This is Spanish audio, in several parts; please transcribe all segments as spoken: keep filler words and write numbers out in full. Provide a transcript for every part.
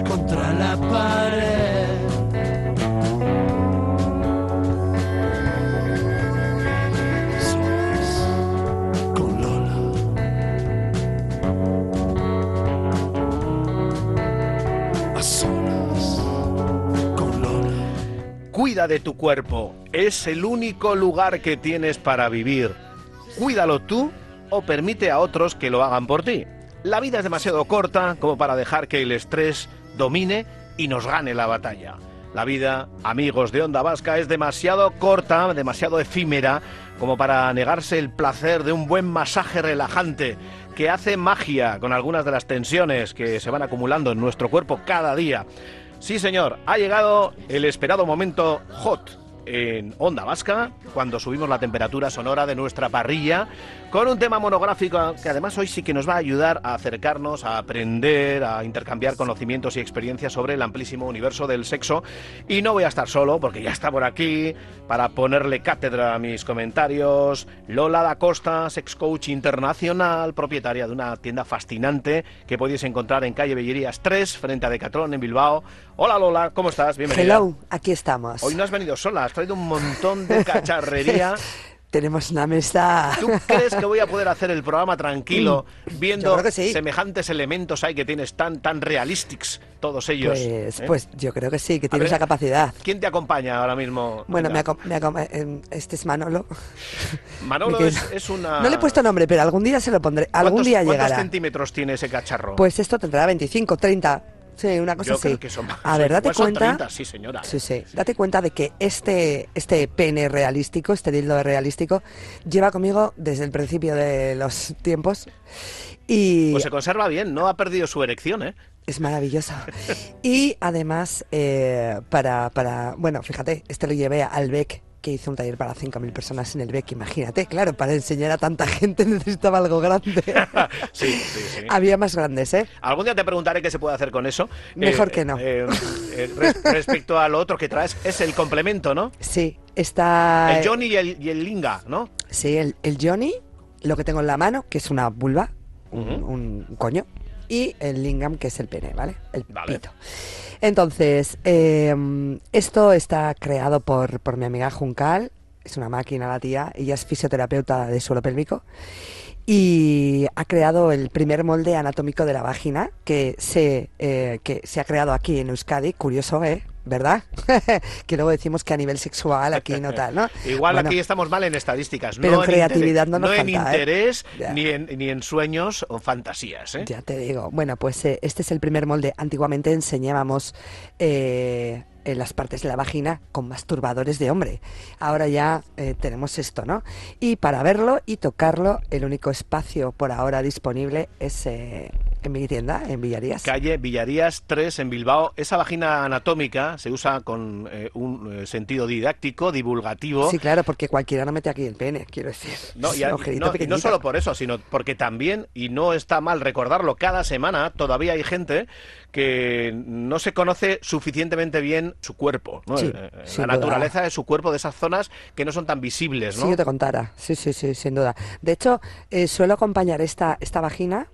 contra la pared. Solas con Lola. A solas con Lola. Cuida de tu cuerpo, es el único lugar que tienes para vivir. Cuídalo tú o permite a otros que lo hagan por ti. La vida es demasiado corta como para dejar que el estrés domine y nos gane la batalla. La vida, amigos de Onda Vasca, es demasiado corta, demasiado efímera como para negarse el placer de un buen masaje relajante que hace magia con algunas de las tensiones que se van acumulando en nuestro cuerpo cada día. Sí, señor, ha llegado el esperado momento hot en Onda Vasca, cuando subimos la temperatura sonora de nuestra parrilla, con un tema monográfico que además hoy sí que nos va a ayudar a acercarnos, a aprender, a intercambiar conocimientos y experiencias sobre el amplísimo universo del sexo. Y no voy a estar solo, porque ya está por aquí, para ponerle cátedra a mis comentarios, Lola da Costa, sex coach internacional, propietaria de una tienda fascinante que podéis encontrar en calle Bellerías tres, frente a Decathlon en Bilbao. Hola Lola, ¿cómo estás? Bienvenida. Hello, aquí estamos. Hoy no has venido sola, has traído un montón de cacharrería. Tenemos una mesa. ¿Tú crees que voy a poder hacer el programa tranquilo viendo Yo creo que sí. semejantes elementos ahí que tienes tan tan realistics, todos ellos? Pues, ¿eh? pues yo creo que sí, que tiene ver, esa capacidad. ¿Quién te acompaña ahora mismo? Bueno, me Venga. acom- me acom- eh, este es Manolo. Manolo Me es, quedo- es una... No le he puesto nombre, pero algún día se lo pondré. Algún ¿Cuántos- día ¿Cuántos llegará. centímetros tiene ese cacharro? Pues esto tendrá veinticinco, treinta. Sí, una cosa Yo así. creo que son más. A ver, date Igual son cuenta. treinta, sí, señora. Sí, sí. Date cuenta de que este, este pene realístico, este dildo realístico, lleva conmigo desde el principio de los tiempos. Y Pues se conserva bien, no ha perdido su erección, ¿eh? es maravilloso. Y además, eh, para, para. Bueno, fíjate, este lo llevé al B E C, que hizo un taller para cinco mil personas en el B E C. Imagínate, claro, para enseñar a tanta gente necesitaba algo grande. Sí, sí, sí. Había más grandes, ¿eh? Algún día te preguntaré qué se puede hacer con eso. Mejor Eh, que no. eh, eh, res- respecto a lo otro que traes, es el complemento, ¿no? Sí, está. El Johnny y el, y el Linga, ¿no? Sí, el, el Johnny, lo que tengo en la mano, que es una vulva, un, Ujú. un coño, y el lingam, que es el pene, ¿vale? El Vale. pito. Entonces, eh, esto está creado por, por mi amiga Juncal, es una máquina la tía, ella es fisioterapeuta de suelo pélvico, y ha creado el primer molde anatómico de la vagina que se, eh, que se ha creado aquí en Euskadi, curioso, ¿eh? ¿Verdad? Que luego decimos que a nivel sexual aquí no tal, ¿no? Igual Bueno, aquí estamos mal en estadísticas. pero no en creatividad no nos no en falta, ¿eh? interés, Ya. ni, en, ni en sueños o fantasías, ¿eh? Ya te digo. Bueno, pues eh, este es el primer molde. Antiguamente enseñábamos eh, en las partes de la vagina con masturbadores de hombre. Ahora ya eh, tenemos esto, ¿no? Y para verlo y tocarlo, el único espacio por ahora disponible es eh, en mi tienda, en Villarías. Calle Villarías tres en Bilbao. Esa vagina anatómica se usa con eh, un eh, sentido didáctico, divulgativo. Sí, claro, porque cualquiera no mete aquí el pene, quiero decir. No, Es y, un a- agujerito no, y no pequeñito. solo por eso, sino porque también, y no está mal recordarlo, cada semana todavía hay gente que no se conoce suficientemente bien su cuerpo, ¿no? Sí, Eh, sin la duda. naturaleza de su cuerpo, de esas zonas que no son tan visibles, ¿no? Si yo te contara, sí, sí, sí, sin duda. De hecho, eh, suelo acompañar esta, esta vagina,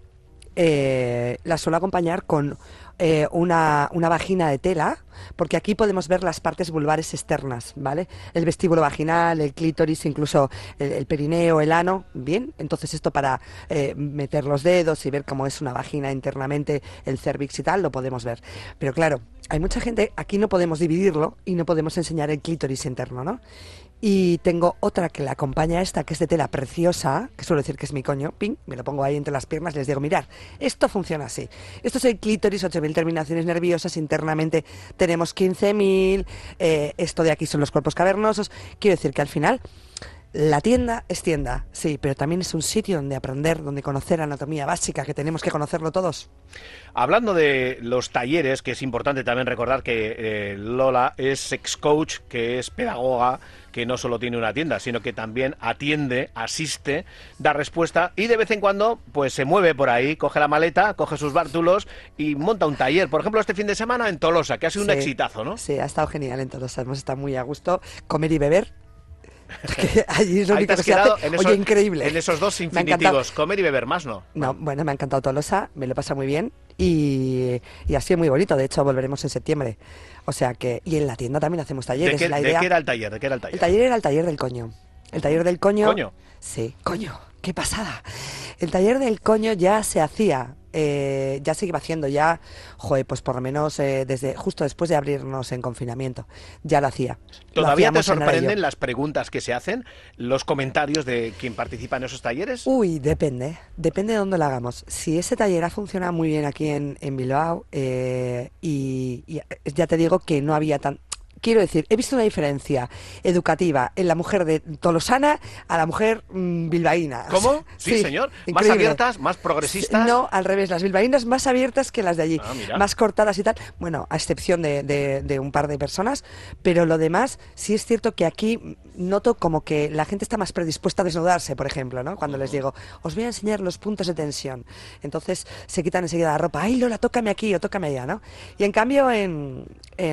eh, la suelo acompañar con eh, una, una vagina de tela, porque aquí podemos ver las partes vulvares externas, ¿vale? El vestíbulo vaginal, el clítoris, incluso el, el perineo, el ano, ¿bien? Entonces esto para eh, meter los dedos y ver cómo es una vagina internamente, el cervix y tal, lo podemos ver. Pero claro, hay mucha gente, aquí no podemos dividirlo y no podemos enseñar el clítoris interno, ¿no? Y tengo otra que la acompaña a esta, que es de tela preciosa, que suelo decir que es mi coño, ping, me lo pongo ahí entre las piernas y les digo, mirad, esto funciona así. Esto es el clítoris, ocho mil terminaciones nerviosas, internamente tenemos quince mil, eh, esto de aquí son los cuerpos cavernosos. Quiero decir que al final la tienda es tienda, sí, pero también es un sitio donde aprender, donde conocer anatomía básica, que tenemos que conocerlo todos. Hablando de los talleres, que es importante también recordar que eh, Lola es sex coach, que es pedagoga, que no solo tiene una tienda, sino que también atiende, asiste, da respuesta y de vez en cuando pues se mueve por ahí, coge la maleta, coge sus bártulos y monta un taller. Por ejemplo, este fin de semana en Tolosa, que ha sido un Sí, exitazo, ¿no? Sí, ha estado genial en todos, hemos estado muy a gusto, comer y beber. Que allí es lo Ahí te único has que se quedado hace. en Oye, esos, increíble. en esos dos Me ha encantado. infinitivos, comer y beber más, ¿no? No, bueno, me ha encantado Tolosa, me lo pasa muy bien y, y así muy bonito. De hecho, volveremos en septiembre. O sea que, y en la tienda también hacemos talleres. ¿De qué, la de idea, qué era el taller? ¿De qué era el taller? el taller era el taller del coño. El taller del coño. ¿Coño? Sí, coño, qué pasada. El taller del coño ya se hacía, eh, ya se iba haciendo, ya, joder, pues por lo menos eh, desde justo después de abrirnos en confinamiento, ya lo hacía. Lo ¿Todavía te hacíamos en sorprenden ello. las preguntas que se hacen, los comentarios de quien participa en esos talleres? Uy, depende, depende de dónde lo hagamos. Si ese taller ha funcionado muy bien aquí en, en Bilbao, eh, y, y ya te digo que no había tan... Quiero decir, he visto una diferencia educativa en la mujer de Tolosana a la mujer mmm, bilbaína. ¿Cómo? Sí, señor. ¿Más increíble. abiertas, más progresistas? No, al revés, las bilbaínas más abiertas que las de allí, Ah, mira. más cortadas y tal. Bueno, a excepción de, de- de un par de personas, pero lo demás, sí es cierto que aquí noto como que la gente está más predispuesta a desnudarse, por ejemplo, ¿no? Cuando les digo, os voy a enseñar los puntos de tensión. Entonces se quitan enseguida la ropa, ay Lola, tócame aquí o tócame allá, ¿no? Y en cambio en,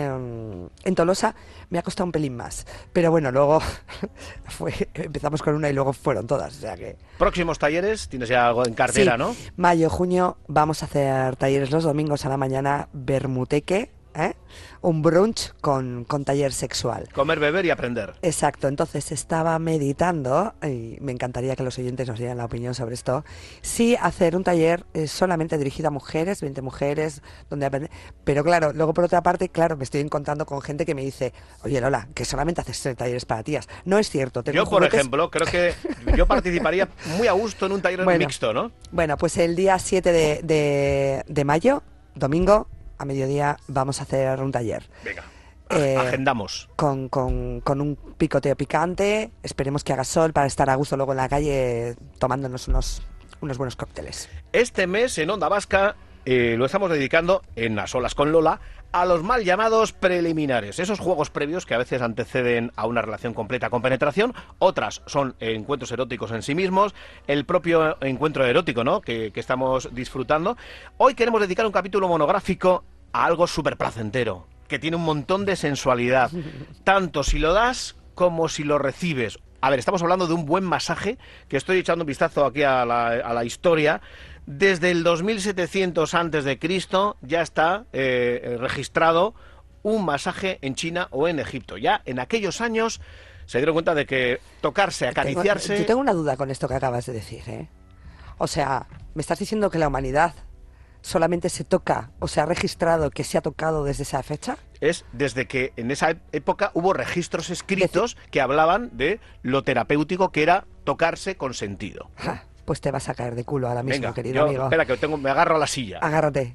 en, en Tolosa me ha costado un pelín más. Pero bueno, luego fue, empezamos con una y luego fueron todas, o sea que... Próximos talleres, tienes ya algo en cartera, Sí, ¿no? mayo, junio, vamos a hacer talleres los domingos a la mañana, bermuteque, ¿eh? Un brunch con, con taller sexual. Comer, beber y aprender. Exacto, entonces estaba meditando, y me encantaría que los oyentes nos dieran la opinión sobre esto, sí hacer un taller eh, solamente dirigido a mujeres, veinte mujeres, donde aprender, pero claro, luego por otra parte, claro, me estoy encontrando con gente que me dice, oye Lola, que solamente haces talleres para tías. No es cierto, tengo Yo, por juguetes- ejemplo, creo que yo participaría muy a gusto en un taller Bueno. mixto, ¿no? Bueno, pues el día siete de, de- de mayo, domingo, a mediodía, vamos a hacer un taller. Venga, Eh, agendamos. Con, con, con un picoteo picante, esperemos que haga sol para estar a gusto luego en la calle tomándonos unos, unos buenos cócteles. Este mes en Onda Vasca eh, lo estamos dedicando en A Solas con Lola a los mal llamados preliminares, esos juegos previos que a veces anteceden a una relación completa con penetración, otras son encuentros eróticos en sí mismos, el propio encuentro erótico, ¿no?, que, que estamos disfrutando. Hoy queremos dedicar un capítulo monográfico a algo súper placentero, que tiene un montón de sensualidad, tanto si lo das como si lo recibes. A ver, estamos hablando de un buen masaje, que estoy echando un vistazo aquí a la, a la historia. Desde el dos mil setecientos antes de Cristo ya está eh, registrado un masaje en China o en Egipto. Ya en aquellos años se dieron cuenta de que tocarse, acariciarse... Tengo, yo tengo una duda con esto que acabas de decir, ¿eh? O sea, me estás diciendo que la humanidad solamente se toca o se ha registrado que se ha tocado desde esa fecha. Es desde que en esa época hubo registros escritos que hablaban de lo terapéutico que era tocarse con sentido. Ja, pues te vas a caer de culo ahora mismo, Venga, querido yo, amigo. espera, que tengo, me agarro a la silla. Agárrate.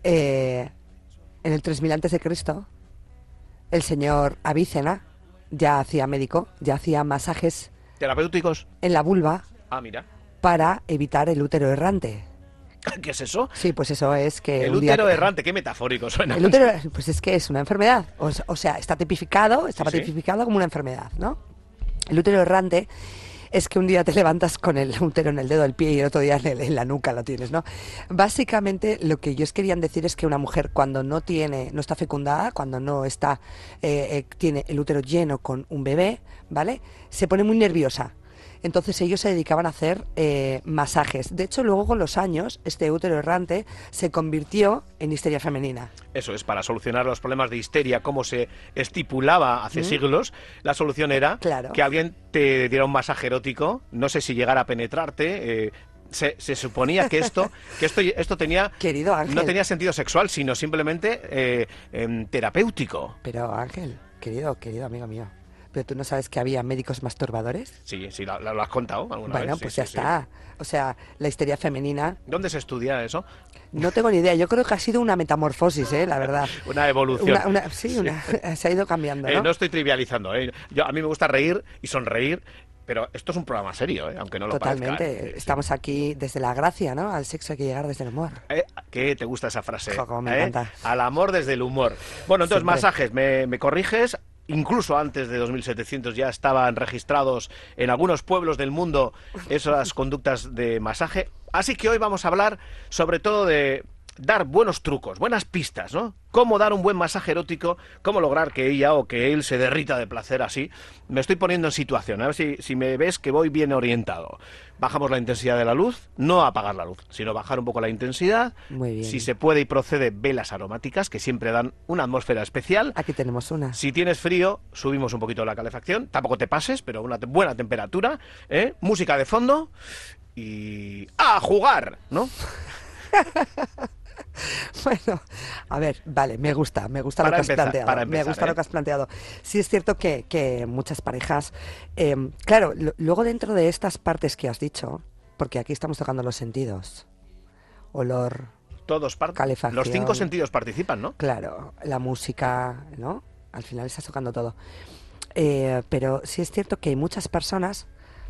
Eh, en el tres mil antes de Cristo, el señor Avícena ya hacía médico, ya hacía masajes ¿Terapéuticos? en la vulva Ah, mira. para evitar el útero errante. ¿Qué es eso? Sí, pues eso es que El un día útero te- errante, qué metafórico suena. El útero, pues es que es una enfermedad. O, o sea, está tipificado, estaba Sí, sí. tipificado como una enfermedad, ¿no? El útero errante es que un día te levantas con el útero en el dedo del pie y el otro día en, el- en la nuca lo tienes, ¿no? Básicamente lo que ellos querían decir es que una mujer cuando no tiene, no está fecundada, cuando no está, eh, eh, tiene el útero lleno con un bebé, ¿vale? Se pone muy nerviosa. Entonces ellos se dedicaban a hacer eh, masajes. De hecho, luego con los años, este útero errante se convirtió en histeria femenina. Eso es, para solucionar los problemas de histeria, como se estipulaba hace Mm. siglos, la solución era Claro. que alguien te diera un masaje erótico, no sé si llegara a penetrarte, eh, se, se suponía que esto que esto, esto tenía Querido Ángel. no tenía sentido sexual, sino simplemente eh, em, terapéutico. Pero Ángel, querido, querido amigo mío, ¿pero tú no sabes que había médicos masturbadores? Sí, sí, lo, lo has contado alguna Bueno, vez. Sí, pues sí, ya sí. está. O sea, la histeria femenina, ¿Dónde se estudia eso? no tengo ni idea. Yo creo que ha sido una metamorfosis, ¿eh? La verdad. Una evolución. Una, una- sí, una- se ha ido cambiando, Eh, ¿no? no estoy trivializando. ¿eh? Yo, a mí me gusta reír y sonreír, pero esto es un programa serio, ¿eh? Aunque no lo Totalmente. parezca. ¿eh? Sí, sí. Estamos aquí desde la gracia, ¿no? Al sexo hay que llegar desde el amor. Eh, ¿Qué te gusta esa frase? Jo, cómo me ¿Eh? encanta. Al amor desde el humor. Bueno, entonces, Siempre. masajes, me, me corriges. Incluso antes de dos mil setecientos ya estaban registrados en algunos pueblos del mundo esas conductas de masaje. Así que hoy vamos a hablar sobre todo de dar buenos trucos, buenas pistas, ¿no? Cómo dar un buen masaje erótico, cómo lograr que ella o que él se derrita de placer así. Me estoy poniendo en situación, a ver si, si me ves que voy bien orientado. Bajamos la intensidad de la luz, no apagar la luz, sino bajar un poco la intensidad. Muy bien. Si se puede y procede, velas aromáticas, que siempre dan una atmósfera especial. Aquí tenemos una. Si tienes frío, subimos un poquito la calefacción, tampoco te pases, pero una te- buena temperatura, ¿eh? Música de fondo y... ¡a jugar! ¿No? Bueno, a ver, vale, me gusta, me gusta Para lo que empezar, has planteado. para me empezar, gusta ¿eh? lo que has planteado. Sí es cierto que, que muchas parejas, eh, claro, lo- luego dentro de estas partes que has dicho, porque aquí estamos tocando los sentidos, olor, Todos par- Calefacción. Los cinco sentidos participan, ¿no? claro, la música, ¿no? Al final estás tocando todo. Eh, pero sí es cierto que hay muchas personas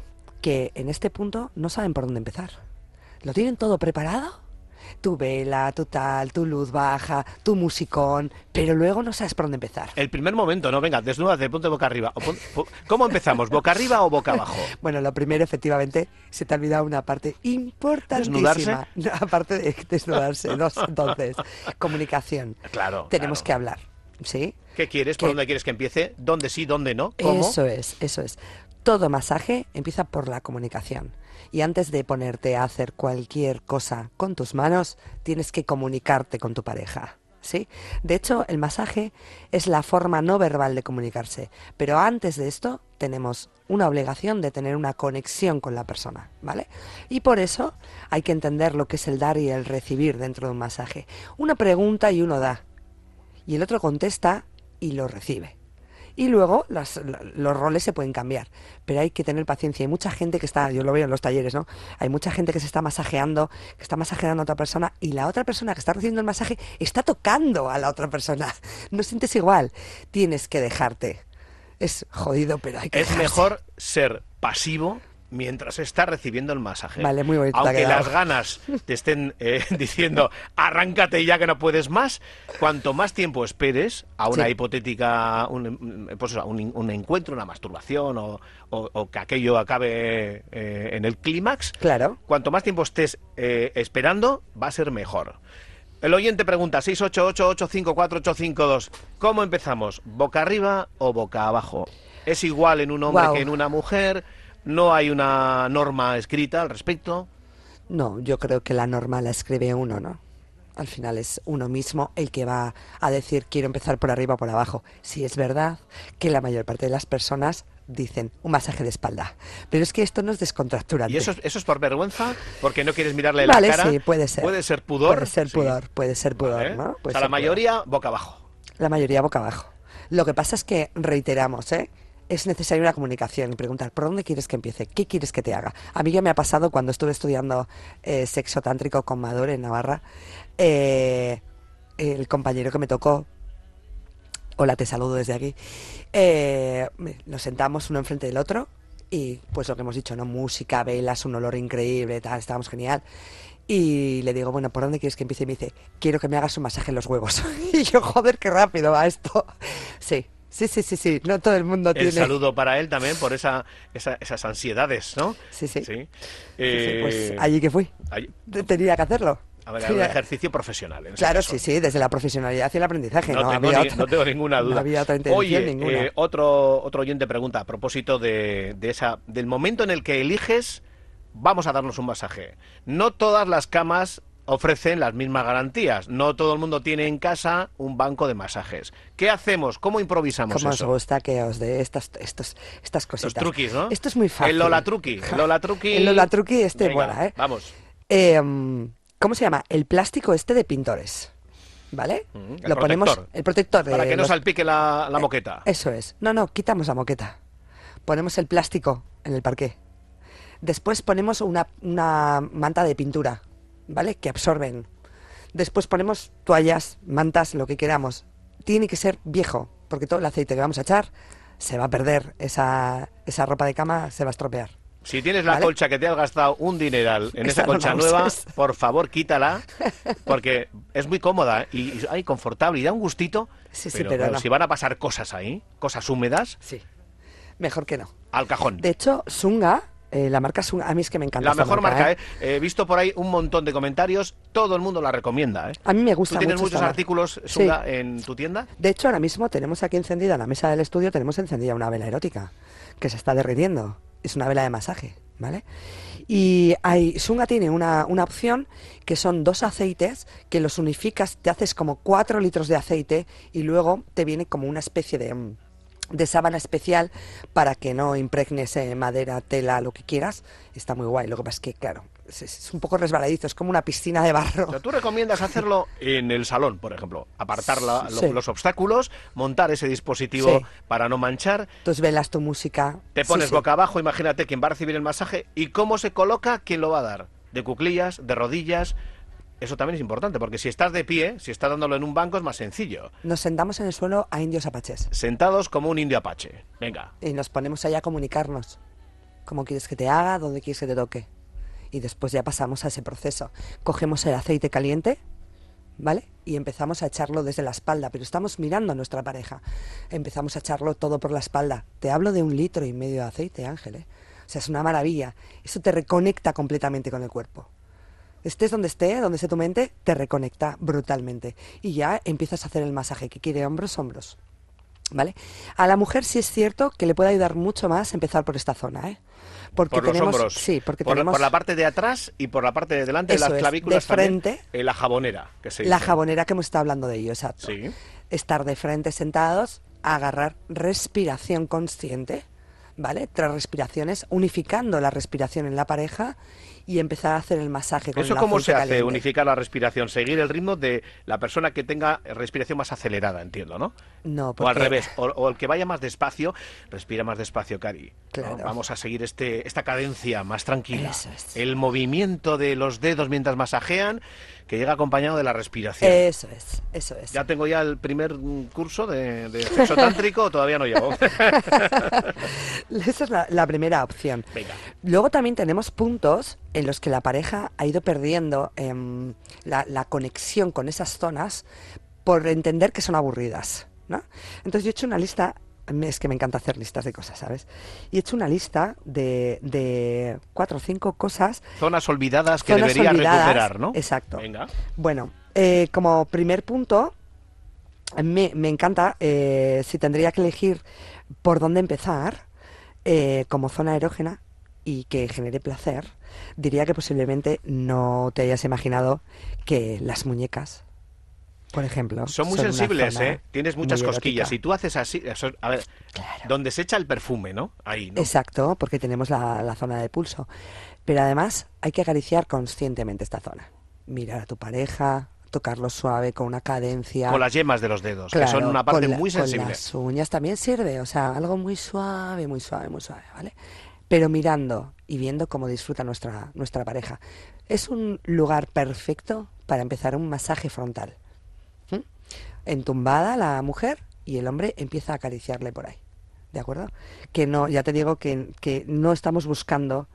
que en este punto no saben por dónde empezar. Lo tienen todo preparado. Tu vela, tu tal, tu luz baja, tu musicón, pero luego no sabes por dónde empezar. El primer momento, no, venga, desnúdate, ponte boca arriba. O pon- po- ¿Cómo empezamos? ¿Boca arriba o boca abajo? Bueno, lo primero, efectivamente, se te ha olvidado una parte importantísima. ¿Desnudarse? No, aparte de desnudarse, dos, entonces, comunicación. Claro. Tenemos claro. que hablar, ¿sí? ¿Qué quieres? ¿Por que- dónde quieres que empiece? ¿Dónde sí, dónde no? ¿Cómo? Eso es, eso es. Todo masaje empieza por la comunicación. Y antes de ponerte a hacer cualquier cosa con tus manos, tienes que comunicarte con tu pareja, ¿sí? De hecho, el masaje es la forma no verbal de comunicarse. Pero antes de esto, tenemos una obligación de tener una conexión con la persona, ¿vale? Y por eso hay que entender lo que es el dar y el recibir dentro de un masaje. Uno pregunta y uno da. Y el otro contesta y lo recibe. Y luego las- los roles se pueden cambiar, pero hay que tener paciencia. Hay mucha gente que está, yo lo veo en los talleres, ¿no? Hay mucha gente que se está masajeando, que está masajeando a otra persona y la otra persona que está recibiendo el masaje está tocando a la otra persona. No sientes igual. Tienes que dejarte. Es jodido, pero hay que Es dejarse. mejor ser pasivo mientras está recibiendo el masaje. Vale, muy bonito te ha Aunque quedado. las ganas te estén eh, diciendo, arráncate ya que no puedes más, cuanto más tiempo esperes a una Sí. hipotética, un, pues eso, un, un encuentro, una masturbación o, o- o que aquello acabe eh, en el clímax, Claro. cuanto más tiempo estés eh, esperando, va a ser mejor. El oyente pregunta, seis ocho ocho, ocho cinco cuatro, ocho cinco dos, ¿cómo empezamos? ¿Boca arriba o boca abajo? ¿Es igual en un hombre Guau. que en una mujer? ¿No hay una norma escrita al respecto? No, yo creo que la norma la escribe uno, ¿no? Al final es uno mismo el que va a decir quiero empezar por arriba o por abajo. Sí es verdad que la mayor parte de las personas dicen un masaje de espalda, pero es que esto no es descontracturante. ¿Y eso, es- eso es por vergüenza? ¿Porque no quieres mirarle Vale, la cara? sí, puede ser. ¿Puede ser pudor? Puede ser Sí. pudor, puede ser pudor, Vale. ¿no? O Puede sea, ser la pudor. mayoría boca abajo. La mayoría boca abajo. Lo que pasa es que reiteramos, ¿eh? Es necesaria una comunicación y preguntar, ¿por dónde quieres que empiece? ¿Qué quieres que te haga? A mí ya me ha pasado cuando estuve estudiando eh, sexo tántrico con Mador en Navarra. eh, el compañero que me tocó, hola, te saludo desde aquí, eh, me- nos sentamos uno enfrente del otro y pues lo que hemos dicho, ¿no? Música, velas, un olor increíble, tal, estábamos genial. Y le digo, bueno, ¿por dónde quieres que empiece? Y me dice, quiero que me hagas un masaje en los huevos. Y yo, joder, qué rápido va esto. Sí, sí, sí, sí, sí. No todo el mundo El tiene... saludo para él también por esa, esa- esas ansiedades, ¿no? Sí, sí. Sí. Sí, sí, Eh, pues allí que fui. ahí- Te- Tenía que hacerlo. a ver, era un Tenía- ejercicio profesional. en ese Claro, caso. sí, sí, desde la profesionalidad y el aprendizaje. No, No, tengo, había ni- otra- no tengo ninguna duda. No había otra intención Oye, ninguna. eh, otro, otro oyente pregunta a propósito de, de esa, del momento en el que eliges, vamos a darnos un masaje. No todas las camas ofrecen las mismas garantías. No todo el mundo tiene en casa un banco de masajes. ¿Qué hacemos? ¿Cómo improvisamos ¿Cómo os eso? gusta que os dé estas, estos, estas cositas? Los truquis, ¿no? Esto es muy fácil. El Lola Truqui. El Lola Truqui. El Lola Truqui este Venga, mola, ¿eh? Vamos. Eh, ¿Cómo se llama? El plástico este de pintores. ¿Vale? Mm, el Lo ponemos... protector. El protector. de Para que no los- salpique la, la moqueta. Eso es. No, no, quitamos la moqueta. Ponemos el plástico en el parqué. Después ponemos una, una manta de pintura, ¿vale? Que absorben. Después ponemos toallas, mantas, lo que queramos. Tiene que ser viejo, porque todo el aceite que vamos a echar se va a perder. Esa, esa ropa de cama se va a estropear. Si tienes la ¿Vale? colcha que te has gastado un dineral en Esa esa no colcha la nueva, uses. por favor quítala, porque es muy cómoda y, y ay, confortable y da un gustito. Sí, sí, pero pero claro, no. si van a pasar cosas ahí, cosas húmedas, Sí. Mejor que no. al cajón. De hecho, Sunga Eh, la marca Sun, a mí es que me encanta. La esta mejor marca, ¿eh? ¿eh? He visto por ahí un montón de comentarios, todo el mundo la recomienda, ¿eh? A mí me gusta ¿Tú tienes mucho muchos esta artículos, marca. Sunga, Sí. en tu tienda? De hecho, ahora mismo tenemos aquí encendida en la mesa del estudio, tenemos encendida una vela erótica que se está derritiendo. Es una vela de masaje, ¿vale? Y hay, Sunga tiene una, una opción que son dos aceites que los unificas, te haces como cuatro litros de aceite y luego te viene como una especie de, mm, de sábana especial para que no impregnes eh, madera, tela, lo que quieras. Está muy guay. Lo que pasa es que, claro, es, es un poco resbaladizo, es como una piscina de barro. O sea, tú recomiendas hacerlo en el salón, por ejemplo, apartar la- lo- Sí. los obstáculos, montar ese dispositivo Sí. para no manchar, Entonces velas tu música. te Sí, pones sí. boca abajo, imagínate quién va a recibir el masaje y cómo se coloca, quién lo va a dar. De cuclillas, de rodillas. Eso también es importante, porque si estás de pie, si estás dándolo en un banco, es más sencillo. Nos sentamos en el suelo a indios apaches Sentados como un indio apache. Venga. y nos ponemos allá a comunicarnos. ¿Cómo quieres que te haga? ¿Dónde quieres que te toque? Y después ya pasamos a ese proceso. Cogemos el aceite caliente, ¿vale? Y empezamos a echarlo desde la espalda, pero estamos mirando a nuestra pareja. Empezamos a echarlo todo por la espalda. Te hablo de un litro y medio de aceite, Ángel, ¿eh? O sea, es una maravilla. Eso te reconecta completamente con el cuerpo. Estés donde esté, donde esté tu mente, te reconecta brutalmente. Y ya empiezas a hacer el masaje, que quiere hombros, hombros. ¿Vale? A la mujer sí es cierto que le puede ayudar mucho más empezar por esta zona, ¿eh? Porque Por los tenemos, hombros. sí, porque por, tenemos por la parte de atrás y por la parte de delante Eso de las es, clavículas de también, frente. eh, la jabonera, que se la dice. jabonera que hemos estado hablando de ello, exacto. Sí. Estar de frente sentados, agarrar respiración consciente, ¿vale? Tres respiraciones, unificando la respiración en la pareja y empezar a hacer el masaje con ¿Eso el cómo aceite se hace? caliente. Unificar la respiración, seguir el ritmo de la persona que tenga respiración más acelerada, entiendo, ¿no? No, O al porque- revés, o, o el que vaya más despacio, respira más despacio, Cari. ¿no? Claro. Vamos a seguir este, esta cadencia más tranquila. Eso es. El movimiento de los dedos mientras masajean, que llega acompañado de la respiración. Eso es, eso es. Ya tengo ya el primer mm, curso de, de sexo tántrico, todavía no llevo. Esa es la, la primera opción. Venga. Luego también tenemos puntos en los que la pareja ha ido perdiendo em, la, la conexión con esas zonas por entender que son aburridas, ¿no? Entonces yo he hecho una lista, es que me encanta hacer listas de cosas, ¿sabes? Y he hecho una lista de, de cuatro o cinco cosas. Zonas olvidadas que zonas debería olvidadas, recuperar, ¿no? Exacto. Venga. Bueno, eh, como primer punto, me, me encanta, eh, si tendría que elegir por dónde empezar, eh, como zona erógena y que genere placer, diría que posiblemente no te hayas imaginado que las muñecas, por ejemplo, Son muy una sensibles, zona ¿eh? Tienes muchas muy cosquillas. erótica. Y tú haces así, eso- a ver, Claro. donde se echa el perfume, ¿no? Ahí, ¿no? Exacto, porque tenemos la, la zona de pulso. Pero además hay que acariciar conscientemente esta zona. Mirar a tu pareja, tocarlo suave con una cadencia. Con las yemas de los dedos, que Claro, son una parte con la- muy sensible. Con las uñas también sirve, o sea, algo muy suave, muy suave, muy suave, ¿vale? Pero mirando y viendo cómo disfruta nuestra, nuestra pareja. Es un lugar perfecto para empezar un masaje frontal. ¿Mm? Entumbada la mujer y el hombre empieza a acariciarle por ahí. ¿De acuerdo? Que no, ya te digo que, que no estamos buscando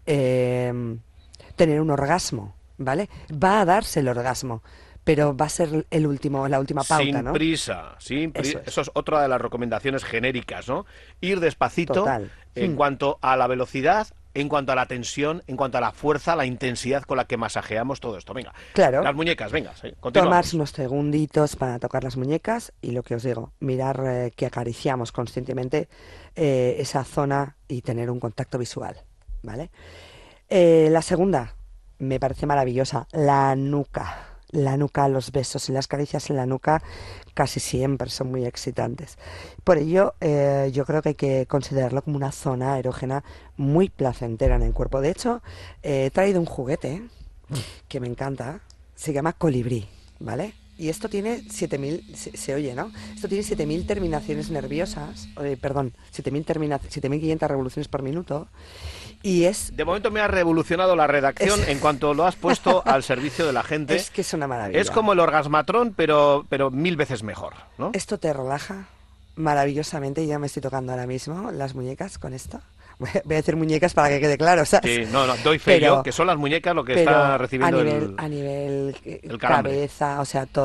eh, tener un orgasmo, ¿vale? Va a darse el orgasmo, pero va a ser el último, la última pauta, Sin ¿no? prisa, sin prisa. Eso Eso es. es. otra de las recomendaciones genéricas, ¿no? Ir despacito Total. en Hmm. cuanto a la velocidad, en cuanto a la tensión, en cuanto a la fuerza, la intensidad con la que masajeamos todo esto. Venga, Claro. las muñecas, venga, sí, continuamos. Tomarse unos segunditos para tocar las muñecas y lo que os digo, mirar eh, que acariciamos conscientemente eh, esa zona y tener un contacto visual, ¿vale? Eh, la segunda, me parece maravillosa, la nuca. La nuca, los besos y las caricias en la nuca casi siempre son muy excitantes. Por ello, eh, yo creo que hay que considerarlo como una zona erógena muy placentera en el cuerpo. De hecho, eh, he traído un juguete que me encanta, se llama colibrí, ¿vale? Y esto tiene siete mil, se, se oye, ¿no? Esto tiene siete mil terminaciones nerviosas, eh, perdón, siete mil termina, siete mil quinientas revoluciones por minuto, y es, De momento me ha revolucionado la redacción Es- en cuanto lo has puesto al servicio de la gente. es que es una maravilla. Es como el orgasmatrón, pero, pero mil veces mejor, ¿no? Esto te relaja maravillosamente, y ya me estoy tocando ahora mismo las muñecas con esto. Voy a voy a decir muñecas para que quede claro, ¿sabes? Sí, no, no, doy fe Pero- yo, que son las muñecas lo que Pero está recibiendo a nivel, el... a nivel eh, el calambre. cabeza, o sea, todo,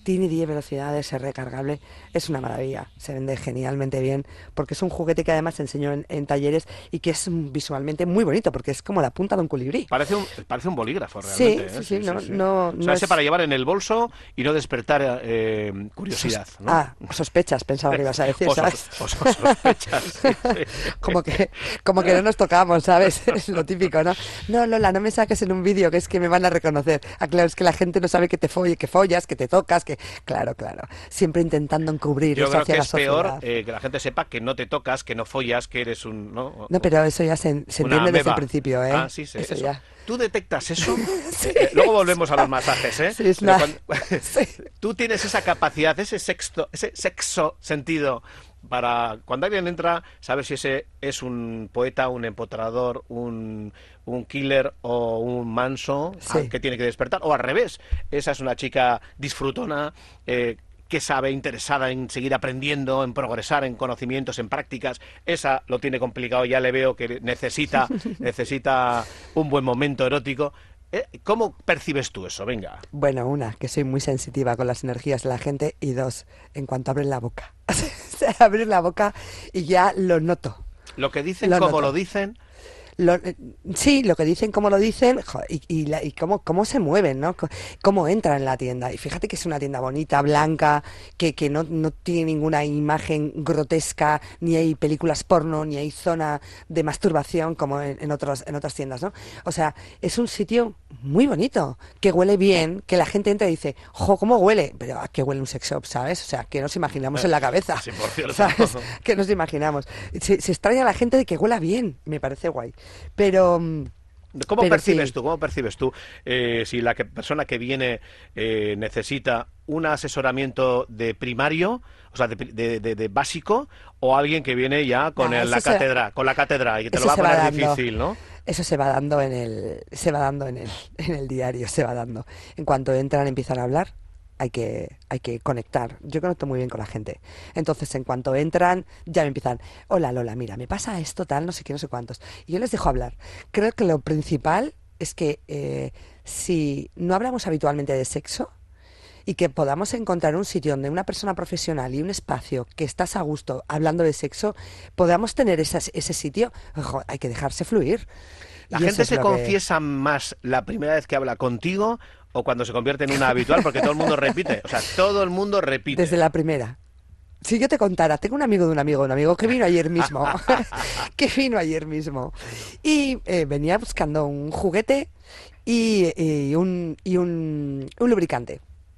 tiene diez velocidades, es recargable, es una maravilla, se vende genialmente bien, porque es un juguete que además enseño en, en talleres y que es mm, visualmente muy bonito, porque es como la punta de un colibrí. Parece un, parece un bolígrafo Sí, realmente. sí, ¿eh? sí, no, sí. no, O sea, no ese es... para llevar en el bolso y no despertar eh, curiosidad, ¿no? Ah, sospechas, pensaba que ibas a decir, O sos- ¿sabes? o sos- sospechas, sí, sí. Como que, como que no nos tocamos, ¿sabes? Es lo típico, ¿no? No, Lola, no me saques en un vídeo, que es que me van a reconocer. Ah, claro, es que la gente no sabe que te folle, que follas, que te tocas, que... Claro, claro. Siempre intentando encubrir Yo eso creo hacia que la es peor sociedad. eh, que la gente sepa que no te tocas, que no follas, que eres un... No, No, pero eso ya se, se una entiende desde el ameba. principio, ¿eh? Ah, sí, sí, Eso eso. ya. ¿Tú detectas eso? Eh, luego volvemos a los masajes, ¿eh? Sí, es Pero una- cuando- Sí. Tú tienes esa capacidad, ese sexto, ese sexo sentido para cuando alguien entra, saber si ese es un poeta, un empotrador, un, un killer o un manso Sí. ah, que tiene que despertar, o al revés, esa es una chica disfrutona, eh, que sabe, interesada en seguir aprendiendo, en progresar, en conocimientos, en prácticas. Esa lo tiene complicado, ya le veo que necesita, necesita un buen momento erótico. Eh, ¿Cómo percibes tú eso? Venga. Bueno, una, que soy muy sensitiva con las energías de la gente, y dos, en cuanto abren la boca. Abrir la boca y ya lo noto. Lo que dicen, Lo como noto. lo dicen, Lo- eh, sí, lo que dicen, cómo lo dicen, jo, y, y, la- y cómo, cómo se mueven, ¿no? Co- Cómo entran en la tienda. Y fíjate que es una tienda bonita, blanca, que, que no, no tiene ninguna imagen grotesca, ni hay películas porno, ni hay zona de masturbación como en, en otros, en otras tiendas, ¿no? O sea, es un sitio muy bonito, que huele bien, que la gente entra y dice, jo, ¿cómo huele? Pero ¿a qué huele un sex shop, ¿sabes? O sea, que nos imaginamos en la cabeza. Sí, por cierto. ¿Sabes? Que nos imaginamos. Se, se extraña la gente de que huela bien, me parece guay. Pero... mm, ¿cómo pero percibes sí. tú? ¿Cómo percibes tú eh, si la que- persona que viene eh, necesita un asesoramiento de primario, o sea, de, pri- de- de- de básico, o alguien que viene ya con No, el- la eso se- cátedra, con la cátedra y que te lo eso va a se va poner dando. difícil, ¿no? Eso se va dando en el, se va dando en el, en el diario, se va dando. En cuanto entran, empiezan a hablar, hay que, hay que conectar. Yo conecto muy bien con la gente. Entonces, en cuanto entran, ya me empiezan, hola Lola, mira, me pasa esto, tal, no sé qué, no sé cuántos. Y yo les dejo hablar. Creo que lo principal es que eh, si no hablamos habitualmente de sexo, y que podamos encontrar un sitio donde una persona profesional y un espacio que estás a gusto hablando de sexo, podamos tener esas- ese sitio, ojo, hay que dejarse fluir. La Y eso gente es se lo que- confiesa más la primera vez que habla contigo o cuando se convierte en una habitual, porque todo el mundo repite. O sea, todo el mundo repite. Desde la primera. Si yo te contara, tengo un amigo de un amigo de un amigo que vino ayer mismo, que vino ayer mismo, y eh, venía buscando un juguete y, y un, y un, un lubricante.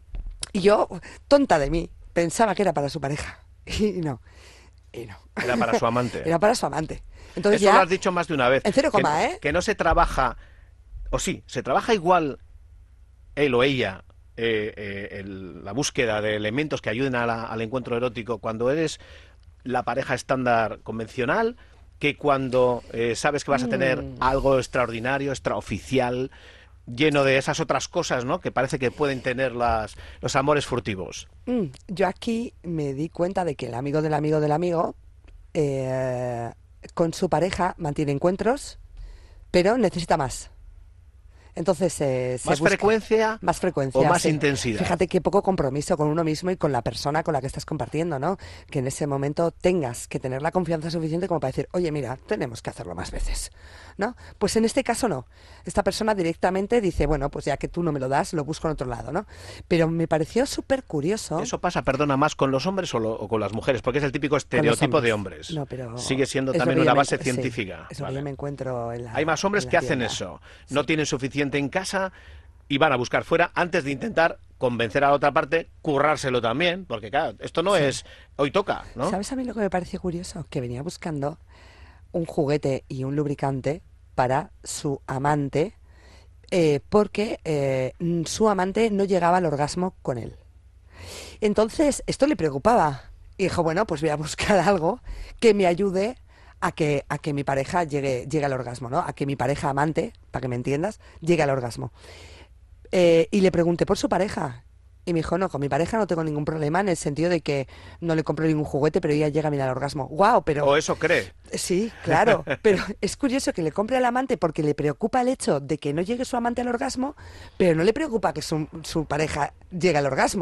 Y yo, tonta de mí, pensaba que era para su pareja. Y no, y no. Era para su amante. Era para su amante. Entonces Eso ya, lo has dicho más de una vez. en cero Que- coma, ¿eh? Que no se trabaja, o sí, se trabaja igual él o ella, eh, eh, el- la búsqueda de elementos que ayuden a la- al encuentro erótico cuando eres la pareja estándar convencional, que cuando eh, sabes que vas a tener Mm. algo extraordinario, extraoficial, lleno de esas otras cosas, ¿no? Que parece que pueden tener las, los amores furtivos. Mm, yo aquí me di cuenta de que el amigo del amigo del amigo eh, con su pareja mantiene encuentros, pero necesita más. Entonces eh, se Más busca frecuencia más frecuencia. o más sí. intensidad. Fíjate qué poco compromiso con uno mismo y con la persona con la que estás compartiendo, ¿no? Que en ese momento tengas que tener la confianza suficiente como para decir, oye, mira, tenemos que hacerlo más veces, ¿no? Pues en este caso no. Esta persona directamente dice, bueno, pues ya que tú no me lo das, lo busco en otro lado, ¿no? Pero me pareció súper curioso. ¿Eso pasa, perdona, más con los hombres o, lo- o con las mujeres? Porque es el típico estereotipo de hombres. No, pero Sigue siendo es lo también que yo una me base encu- sí, científica. es lo que Vale. yo me encuentro en la Hay más hombres en la que hacen tienda. eso. No tienen suficiente en casa y van a buscar fuera antes de intentar convencer a la otra parte, currárselo también, porque claro, esto no Sí. es hoy toca, ¿no? ¿Sabes a mí lo que me pareció curioso? Que venía buscando un juguete y un lubricante para su amante, eh, porque eh, mm, su amante no llegaba al orgasmo con él. Entonces, esto le preocupaba. Y dijo, bueno, pues voy a buscar algo que me ayude a que, a que mi pareja llegue, llegue al orgasmo, ¿no? A que mi pareja amante, para que me entiendas, llegue al orgasmo. Eh, y le pregunté por su pareja. Y me dijo, no, con mi pareja no tengo ningún problema en el sentido de que no le compro ningún juguete, pero ella llega a mirar al orgasmo. ¡Guau! Pero... O eso cree. Sí, claro, pero es curioso que le compre al amante porque le preocupa el hecho de que no llegue su amante al orgasmo, pero no le preocupa que su, su pareja llegue al orgasmo,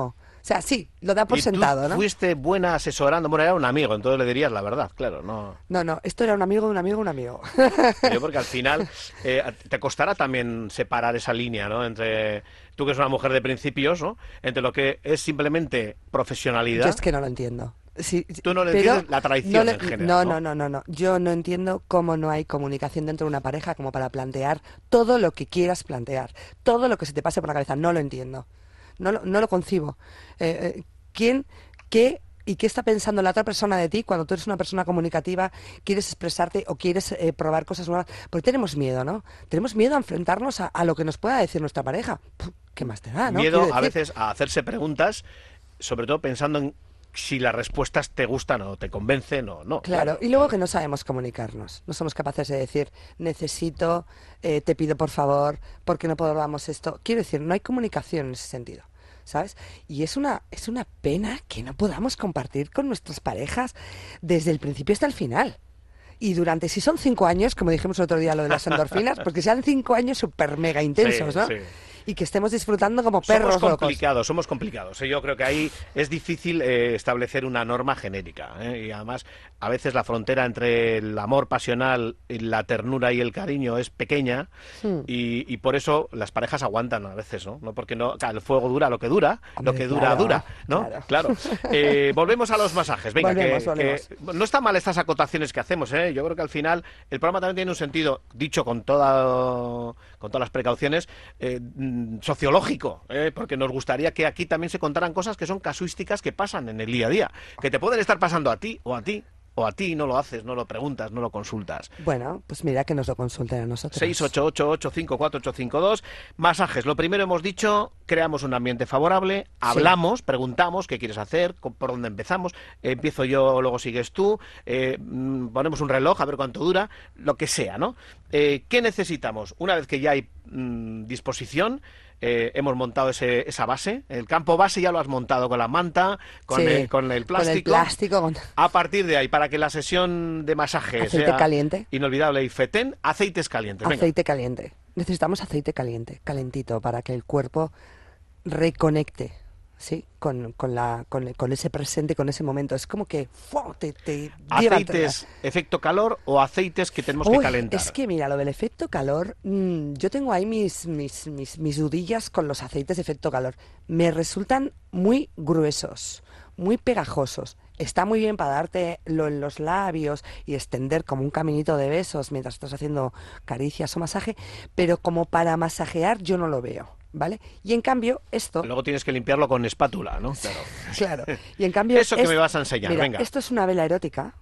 sea, sí, lo da por Y sentado, tú ¿no? fuiste buena asesorando, bueno, era un amigo, entonces le dirías la verdad, claro, no. No, no, esto era un amigo de un amigo de un amigo. Yo porque al final eh, te costará también separar esa línea, ¿no? Entre tú que eres una mujer de principios, ¿no? Entre lo que es simplemente Yo profesionalidad. es que no lo entiendo. Sí, sí, Tú no le pero entiendes la traición no le- en general, no, ¿no? no, no, no, no. Yo no entiendo cómo no hay comunicación dentro de una pareja como para plantear todo lo que quieras plantear, todo lo que se te pase por la cabeza. No lo entiendo. No lo, no lo concibo. Eh, eh, ¿quién, qué y qué está pensando la otra persona de ti cuando tú eres una persona comunicativa, quieres expresarte o quieres eh, probar cosas nuevas? Porque tenemos miedo, ¿no? Tenemos miedo a enfrentarnos a, a lo que nos pueda decir nuestra pareja. Puf, ¿qué más te da, no? Miedo Quiero a decir, veces a hacerse preguntas, sobre todo pensando en si las respuestas te gustan o te convencen o no. Claro, y luego que no sabemos comunicarnos, no somos capaces de decir, necesito, eh, te pido por favor, porque no podamos esto. Quiero decir, no hay comunicación en ese sentido, ¿sabes? Y es una, es una pena que no podamos compartir con nuestras parejas desde el principio hasta el final. Y durante, si son cinco años, como dijimos el otro día lo de las endorfinas, pues que sean cinco años súper mega intensos, Sí, ¿no? sí. Y que estemos disfrutando como Somos perros locos. complicados, somos complicados. ¿eh? Yo creo que ahí es difícil eh, establecer una norma genérica. ¿eh? Y además, a veces la frontera entre el amor pasional, y la ternura y el cariño es pequeña Hmm. y, y por eso las parejas aguantan a veces, ¿no? No porque no, claro, el fuego dura lo que dura, Hombre, lo que dura claro, dura, ¿no? claro. Eh, volvemos a los masajes. Venga, Volvemos, que, volvemos. que no está mal estas acotaciones que hacemos, ¿eh? Yo creo que al final el programa también tiene un sentido, dicho con toda, con todas las precauciones, eh, mm, sociológico. ¿eh? Porque nos gustaría que aquí también se contaran cosas que son casuísticas que pasan en el día a día, que te pueden estar pasando a ti o a ti o a ti y no lo haces, no lo preguntas, no lo consultas. Bueno, pues mira que nos lo consulten a nosotros. seis ocho ocho, ocho cinco cuatro, ocho cinco dos. Masajes. Lo primero hemos dicho, creamos un ambiente favorable, hablamos, preguntamos qué quieres hacer, co- por dónde empezamos. Eh, empiezo yo, luego sigues tú. eh, mm, ponemos un reloj a ver cuánto dura, lo que sea, ¿no? Eh, ¿Qué necesitamos? Una vez que ya hay mm, disposición, eh, hemos montado ese, esa base. El campo base ya lo has montado con la manta, con, Sí, el, con el plástico. Con el plástico, con A partir de ahí, para que la sesión de masaje aceite sea caliente. inolvidable y fetén, aceites calientes. Venga. Aceite caliente. Necesitamos aceite caliente, calentito, para que el cuerpo reconecte, ¿sí? Con, con, la, con, con ese presente, con ese momento. Es como que ¡fua! te, te lleva ¿Aceites efecto calor o aceites que tenemos Uy, que calentar? es que mira, lo del efecto calor, mm, yo tengo ahí mis, mis, mis, mis dudillas con los aceites de efecto calor. Me resultan muy gruesos, muy pegajosos. Está muy bien para dártelo en los labios y extender como un caminito de besos mientras estás haciendo caricias o masaje, pero como para masajear yo no lo veo, ¿vale? Y en cambio, esto... Luego tienes que limpiarlo con espátula, ¿no? Claro. Claro. Y en cambio... Eso que es- me vas a enseñar, mira, venga. esto es una vela erótica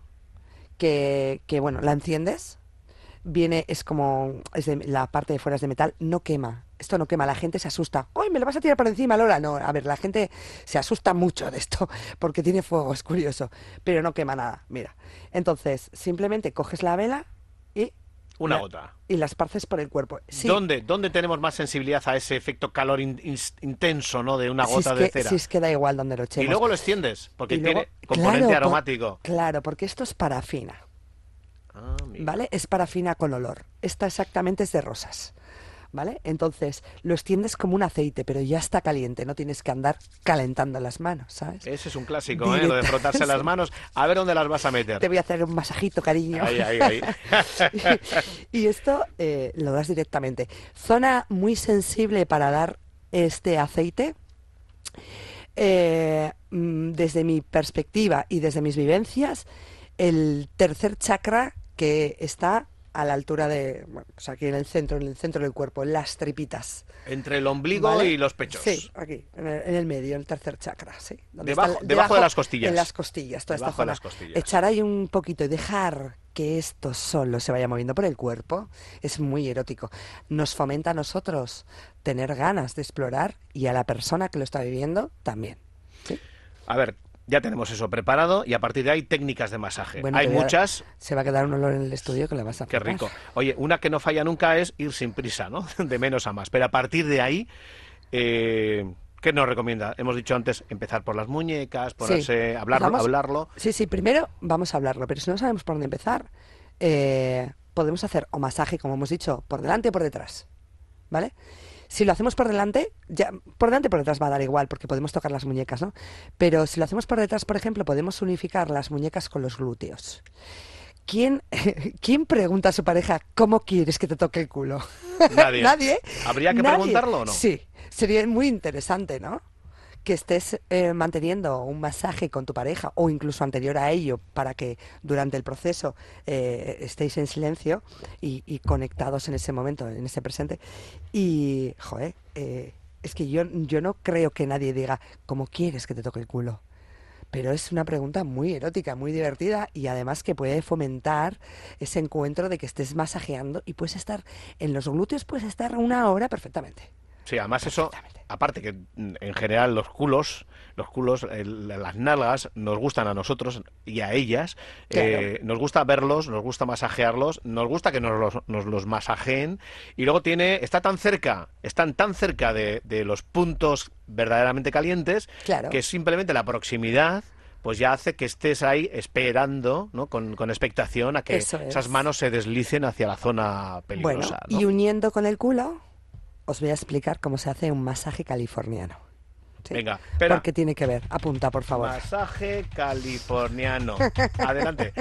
que, que, bueno, la enciendes, viene, es como, es de- la parte de fuera es de metal, no quema. Esto no quema, la gente se asusta. ¡Uy, me lo vas a tirar por encima, Lola! No, a ver, la gente se asusta mucho de esto porque tiene fuego, es curioso, pero no quema nada, mira. Entonces, simplemente coges la vela y... Una la- gota. Y la esparces por el cuerpo. Sí, ¿Dónde, ¿Dónde tenemos más sensibilidad a ese efecto calor in- ins- intenso, ¿no? De una si gota es de que, cera. si es que da igual donde lo Y echemos. luego lo extiendes, porque Y luego- tiene componente claro, por- aromático. Claro, porque esto es parafina. Ah, amigo. ¿Vale? Es parafina con olor. Esta exactamente es de rosas. ¿Vale? Entonces, lo extiendes como un aceite, pero ya está caliente, no tienes que andar calentando las manos, ¿sabes? Ese es un clásico, ¿eh? Lo de Directa- frotarse las manos. A ver dónde las vas a meter. Te voy a hacer un masajito, cariño. Ahí, ahí, ahí. y esto eh, lo das directamente. Zona muy sensible para dar este aceite. Eh, mm, desde mi perspectiva y desde mis vivencias, el tercer chakra que está a la altura de, bueno, pues aquí en el centro, en el centro del cuerpo, en las tripitas. Entre el ombligo ¿Vale? y los pechos. Sí, aquí, en el, en el medio, en el tercer chakra, sí. Donde Debajo- está el- debajo de las costillas. En las costillas, toda Debajo esta de zona. las costillas. Echar ahí un poquito y dejar que esto solo se vaya moviendo por el cuerpo es muy erótico. Nos fomenta a nosotros tener ganas de explorar y a la persona que lo está viviendo también. ¿sí? A ver, ya tenemos eso preparado y a partir de ahí técnicas de masaje. Bueno, Hay te voy a- muchas. Se va a quedar un olor en el estudio que le vas a Qué flipar. rico. Oye, una que no falla nunca es ir sin prisa, ¿no? De menos a más. Pero a partir de ahí, eh, ¿qué nos recomienda? Hemos dicho antes empezar por las muñecas, ponerse, hablarlo, Vamos- hablarlo. Sí, sí, primero vamos a hablarlo, pero si no sabemos por dónde empezar, eh, podemos hacer o masaje, como hemos dicho, por delante o por detrás, ¿vale? Si lo hacemos por delante, ya por delante y por detrás va a dar igual, porque podemos tocar las muñecas, ¿no? Pero si lo hacemos por detrás, por ejemplo, podemos unificar las muñecas con los glúteos. ¿Quién, ¿Quién pregunta a su pareja cómo quieres que te toque el culo? Nadie. ¿Nadie? ¿Habría que Nadie. preguntarlo o no? Sí, sería muy interesante, ¿no? Que estés eh, manteniendo un masaje con tu pareja o incluso anterior a ello para que durante el proceso eh, estéis en silencio y, y conectados en ese momento, en ese presente. Y, joder, eh, es que yo, yo no creo que nadie diga ¿cómo quieres que te toque el culo? Pero es una pregunta muy erótica, muy divertida y además que puede fomentar ese encuentro de que estés masajeando y puedes estar en los glúteos, puedes estar una hora perfectamente. Sí, además eso, aparte que mm, en general los culos, los culos, el- las nalgas nos gustan a nosotros y a ellas, eh, nos gusta verlos, nos gusta masajearlos, nos gusta que nos los, nos los masajeen y luego tiene, está tan cerca, están tan cerca de, de los puntos verdaderamente calientes Claro. que simplemente la proximidad pues ya hace que estés ahí esperando, ¿no? Con, con expectación a que Eso es. esas manos se deslicen hacia la zona Bueno, peligrosa, ¿no? y uniendo con el culo, os voy a explicar cómo se hace un masaje californiano. ¿Sí? Venga, espera. Porque tiene que ver. Apunta, por favor. Masaje californiano. Adelante.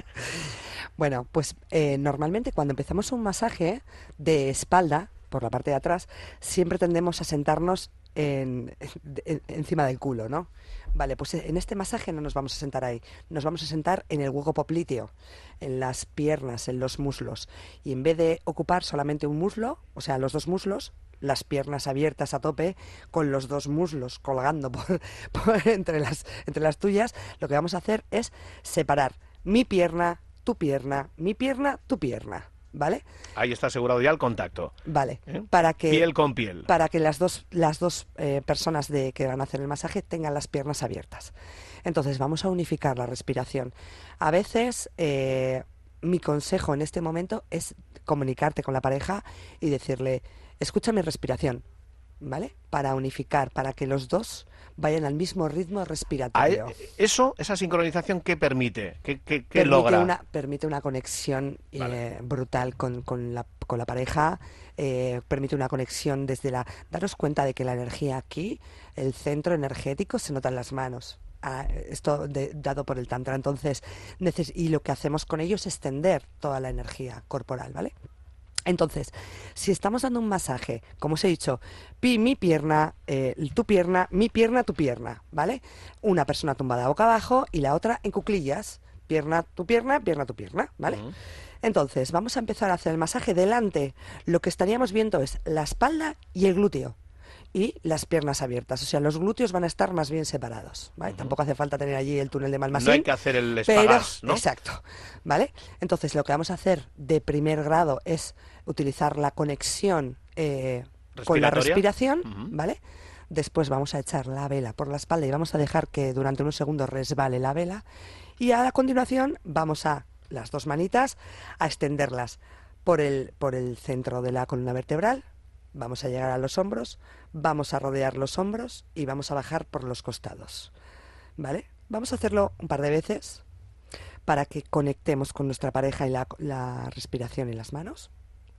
Bueno, pues eh, normalmente cuando empezamos un masaje de espalda, por la parte de atrás, siempre tendemos a sentarnos en- en- encima del culo, ¿no? Vale, pues en este masaje no nos vamos a sentar ahí, nos vamos a sentar en el hueco popliteo, en las piernas, en los muslos. Y en vez de ocupar solamente un muslo, o sea, los dos muslos, las piernas abiertas a tope, con los dos muslos colgando por, por entre las, entre las tuyas, lo que vamos a hacer es separar mi pierna, tu pierna, mi pierna, tu pierna, ¿vale? Ahí está asegurado ya el contacto. Vale, ¿Eh? para que Piel con piel. para que las dos las dos eh, personas de que van a hacer el masaje tengan las piernas abiertas. Entonces vamos a unificar la respiración. A veces eh, mi consejo en este momento es comunicarte con la pareja y decirle, escucha mi respiración, ¿vale? Para unificar, para que los dos vayan al mismo ritmo A respiratorio. e- Eso, esa sincronización, ¿qué permite? ¿Qué, qué- qué Permite logra? una, permite una conexión eh, Vale. brutal con, con la, con la pareja, eh, permite una conexión desde la... Daros cuenta de que la energía aquí, el centro energético, se nota en las manos. Ah, esto de- dado por el tantra. Entonces, neces- y lo que hacemos con ello es extender toda la energía corporal, ¿vale? Entonces, si estamos dando un masaje, como os he dicho, pi, mi pierna, eh, tu pierna, mi pierna, tu pierna, ¿vale? Una persona tumbada boca abajo y la otra en cuclillas, pierna, tu pierna, pierna, tu pierna, ¿vale? Ujú. Entonces, vamos a empezar a hacer el masaje delante. Lo que estaríamos viendo es la espalda y el glúteo. Y las piernas abiertas, o sea, los glúteos van a estar más bien separados, ¿vale? Tampoco hace falta tener allí el túnel de Malmasín. No hay que hacer el Pero, espagás, ¿no? exacto, ¿vale? Entonces lo que vamos a hacer de primer grado es utilizar la conexión eh, con la Respiratoria. respiración, Ujú. ¿vale? Después vamos a echar la vela por la espalda y vamos a dejar que durante unos segundos resbale la vela. Y a continuación vamos a, las dos manitas, a extenderlas por el, por el centro de la columna vertebral. Vamos a llegar a los hombros, vamos a rodear los hombros y vamos a bajar por los costados, ¿vale? Vamos a hacerlo un par de veces para que conectemos con nuestra pareja y la, la respiración y las manos.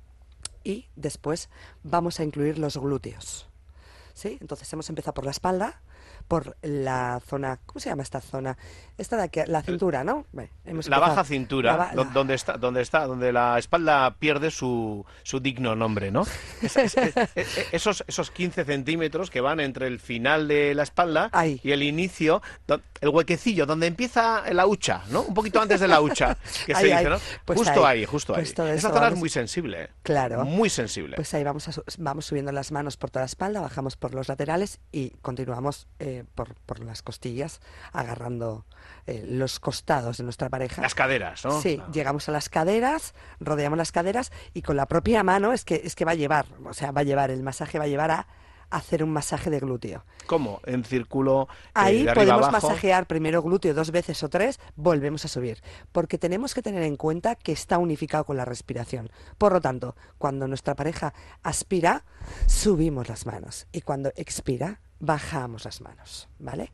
Y después vamos a incluir los glúteos, ¿sí? Entonces hemos empezado por la espalda, por la zona, ¿cómo se llama esta zona? Esta de aquí, la cintura, ¿no? Bueno, hemos La empezado- baja cintura, la ba- do- la- donde está, donde está, donde la espalda pierde su, su digno nombre, ¿no? Es- es- es- es- esos, esos quince centímetros que van entre el final de la espalda Ahí. y el inicio, do- el huequecillo, donde empieza la hucha, ¿no? Un poquito antes de la hucha, que se Ahí, dice, ahí. ¿no? Pues justo ahí. ahí, justo Pues ahí. todo Esa eso zona es vamos- muy sensible. Claro. Muy sensible. Pues ahí vamos, a su- vamos subiendo las manos por toda la espalda, bajamos por los laterales y continuamos eh, por, por las costillas, agarrando eh, los costados de nuestra pareja. Las caderas, ¿no? Sí, llegamos a las caderas, rodeamos las caderas y con la propia mano es que, es que va a llevar, o sea, va a llevar, el masaje va a llevar a hacer un masaje de glúteo. ¿Cómo? En círculo, eh, Ahí de arriba podemos abajo. masajear primero glúteo dos veces o tres, volvemos a subir, porque tenemos que tener en cuenta que está unificado con la respiración. Por lo tanto, cuando nuestra pareja aspira, subimos las manos y cuando expira, bajamos las manos, ¿vale?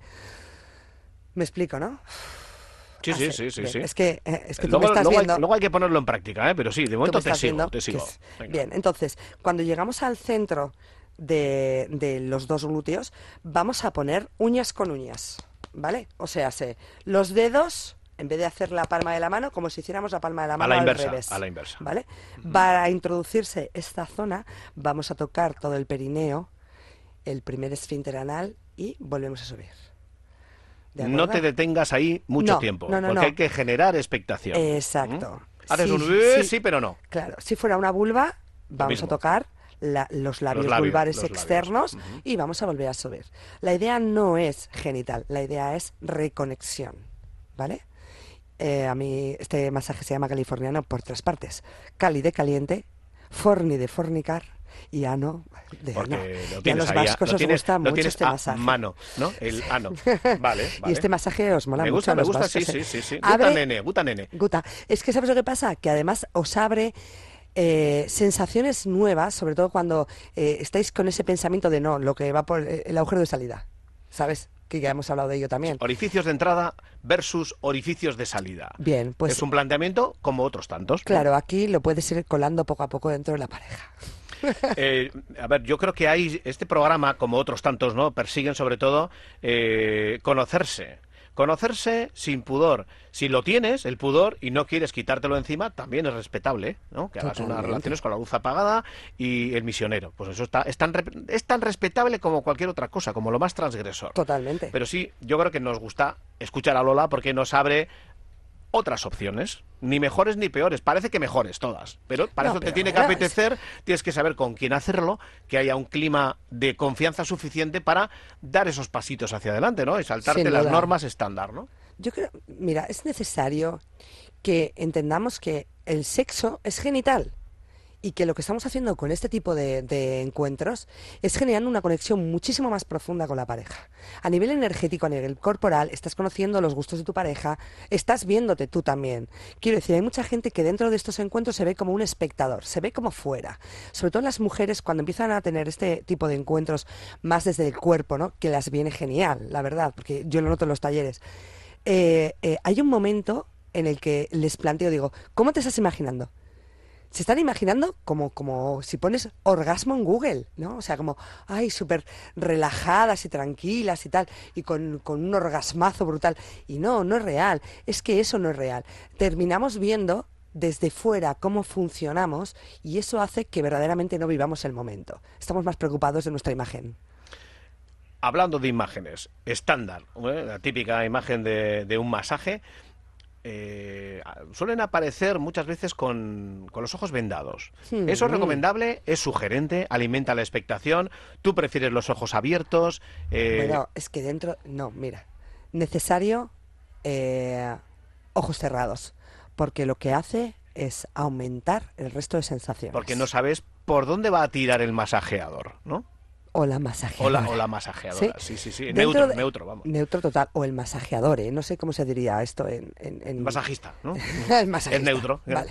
¿Me explico, no? Sí, sí, Así, sí, sí, bien. sí. Es que, eh, es que tú luego, me estás luego hay, viendo... luego hay que ponerlo en práctica, ¿eh? Pero sí, de Tú momento me te estás sigo, viendo te que sigo. es- Venga. Bien, entonces, cuando llegamos al centro, de, de los dos glúteos, vamos a poner uñas con uñas, ¿vale? O sea, se, los dedos, en vez de hacer la palma de la mano, como si hiciéramos la palma de la mano A la al inversa, revés, a la inversa. ¿vale? Para introducirse esta zona, vamos a tocar todo el perineo, el primer esfínter anal y volvemos a subir. ¿De No acuerdo? te detengas ahí mucho No, tiempo, no, no, porque no. hay que generar expectación. Exacto. ¿Mm? Haces Sí, un "eh", sí. sí, pero no. Claro, si fuera una vulva, vamos mismo. a tocar la- los labios Los labios, vulvares los labios. externos Ujú. y vamos a volver a subir. La idea no es genital, la idea es reconexión, ¿vale? Eh, a mí este masaje se llama californiano por tres partes. Cali de caliente, forni de fornicar y ano de Porque ano. lo Y a tienes los ahí, a- vascos lo os tienes, gusta lo mucho tienes este a masaje. mano, ¿no? El ano. Vale, Y vale. este masaje os mola Me mucho gusta, a me los gusta, sí, vascos, sí, ¿eh? sí, sí. Abre- Guta nene, guta nene. Guta, es que ¿sabes lo que pasa? Que además os abre eh, sensaciones nuevas, sobre todo cuando eh, estáis con ese pensamiento de no, lo que va por eh, el agujero de salida, ¿sabes? Que ya hemos hablado de ello también. Orificios de entrada versus orificios de salida. Bien, pues Es un planteamiento como otros tantos. ¿no? claro, aquí lo puedes ir colando poco a poco dentro de la pareja. Eh, a ver, yo creo que hay este programa, como otros tantos, ¿no? Persiguen sobre todo eh, conocerse. Conocerse sin pudor. Si lo tienes, el pudor, y no quieres quitártelo encima, también es respetable, ¿no? Que hagas unas Totalmente. relaciones con la luz apagada y el misionero. Pues eso está, es, tan, re- es tan respetable como cualquier otra cosa, como lo más transgresor. Totalmente. Pero sí, yo creo que nos gusta escuchar a Lola porque nos abre otras opciones, ni mejores ni peores, parece que mejores todas, pero para No, eso te pero tiene que bueno, apetecer, tienes que saber con quién hacerlo, que haya un clima de confianza suficiente para dar esos pasitos hacia adelante, ¿no? Y saltarte Sin las duda. normas estándar, ¿no? Yo creo, mira, es necesario que entendamos que el sexo es genital y que lo que estamos haciendo con este tipo de, de encuentros es generando una conexión muchísimo más profunda con la pareja. A nivel energético, a nivel corporal, estás conociendo los gustos de tu pareja, estás viéndote tú también. Quiero decir, hay mucha gente que dentro de estos encuentros se ve como un espectador, se ve como fuera. Sobre todo las mujeres cuando empiezan a tener este tipo de encuentros más desde el cuerpo, ¿no? Que las viene genial, la verdad, porque yo lo noto en los talleres. Eh, eh, hay un momento en el que les planteo, digo, ¿cómo te estás imaginando? Se están imaginando como, como si pones orgasmo en Google, ¿no? O sea, como, ay, súper relajadas y tranquilas y tal, y con, con un orgasmazo brutal. Y no, no es real, es que eso no es real. Terminamos viendo desde fuera cómo funcionamos y eso hace que verdaderamente no vivamos el momento. Estamos más preocupados de nuestra imagen. Hablando de imágenes, estándar, ¿eh? La típica imagen de, de un masaje, eh, suelen aparecer muchas veces con, con los ojos vendados. Hmm. Eso es recomendable, es sugerente, alimenta la expectación. Tú prefieres los ojos abiertos. eh, Bueno, es que dentro, no, mira, necesario eh, ojos cerrados, porque lo que hace es aumentar el resto de sensaciones. porque no sabes por dónde va a tirar el masajeador, ¿no? O la O masajeadora. la, o la masajeadora, Sí. sí, sí, sí. Dentro Neutro, de- neutro, vamos. Neutro total, o el masajeador, ¿eh? No sé cómo se diría esto en... en, en- Masajista, ¿no? el masajista. Es neutro. Vale.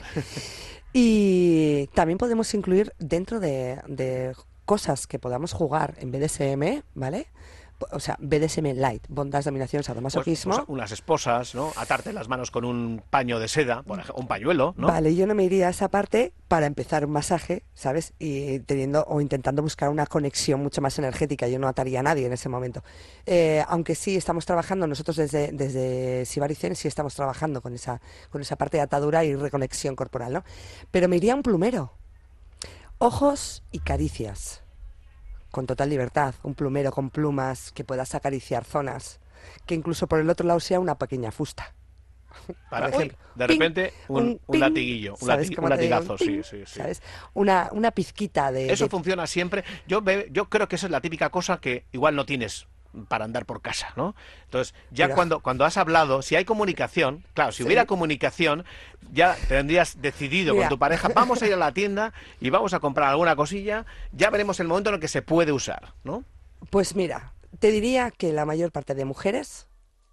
Y también podemos incluir dentro de, de cosas que podamos jugar en B D S M, ¿vale? O sea, B D S M light, bondage, dominación, Pues, sadomasoquismo. pues unas esposas, ¿no? Atarte las manos con un paño de seda, por ejemplo, un pañuelo, ¿no? Vale, yo no me iría a esa parte para empezar un masaje, ¿sabes? Y teniendo o intentando buscar una conexión mucho más energética. Yo no ataría a nadie en ese momento. Eh, aunque sí estamos trabajando, nosotros desde, desde Shibari Zen sí estamos trabajando con esa, con esa parte de atadura y reconexión corporal, ¿no? Pero me iría a un plumero. Ojos y caricias. Con total libertad. Un plumero con plumas que puedas acariciar zonas. Que incluso por el otro lado sea una pequeña fusta. Para, por uy, ejemplo, de ping, repente, un, un ping, latiguillo, un, ¿sabes lati- cómo un te digo? latigazo, sí, Ping, sí, sí. ¿sabes? Una, una pizquita de... Eso de- funciona siempre. Yo, ve- yo creo que esa es la típica cosa que igual no tienes para andar por casa, ¿no? Entonces, ya Pero- cuando, cuando has hablado, si hay comunicación, claro, si Sí. hubiera comunicación, ya tendrías decidido Mira. con tu pareja, vamos a ir a la tienda y vamos a comprar alguna cosilla, ya veremos el momento en el que se puede usar, ¿no? Pues mira, te diría que la mayor parte de mujeres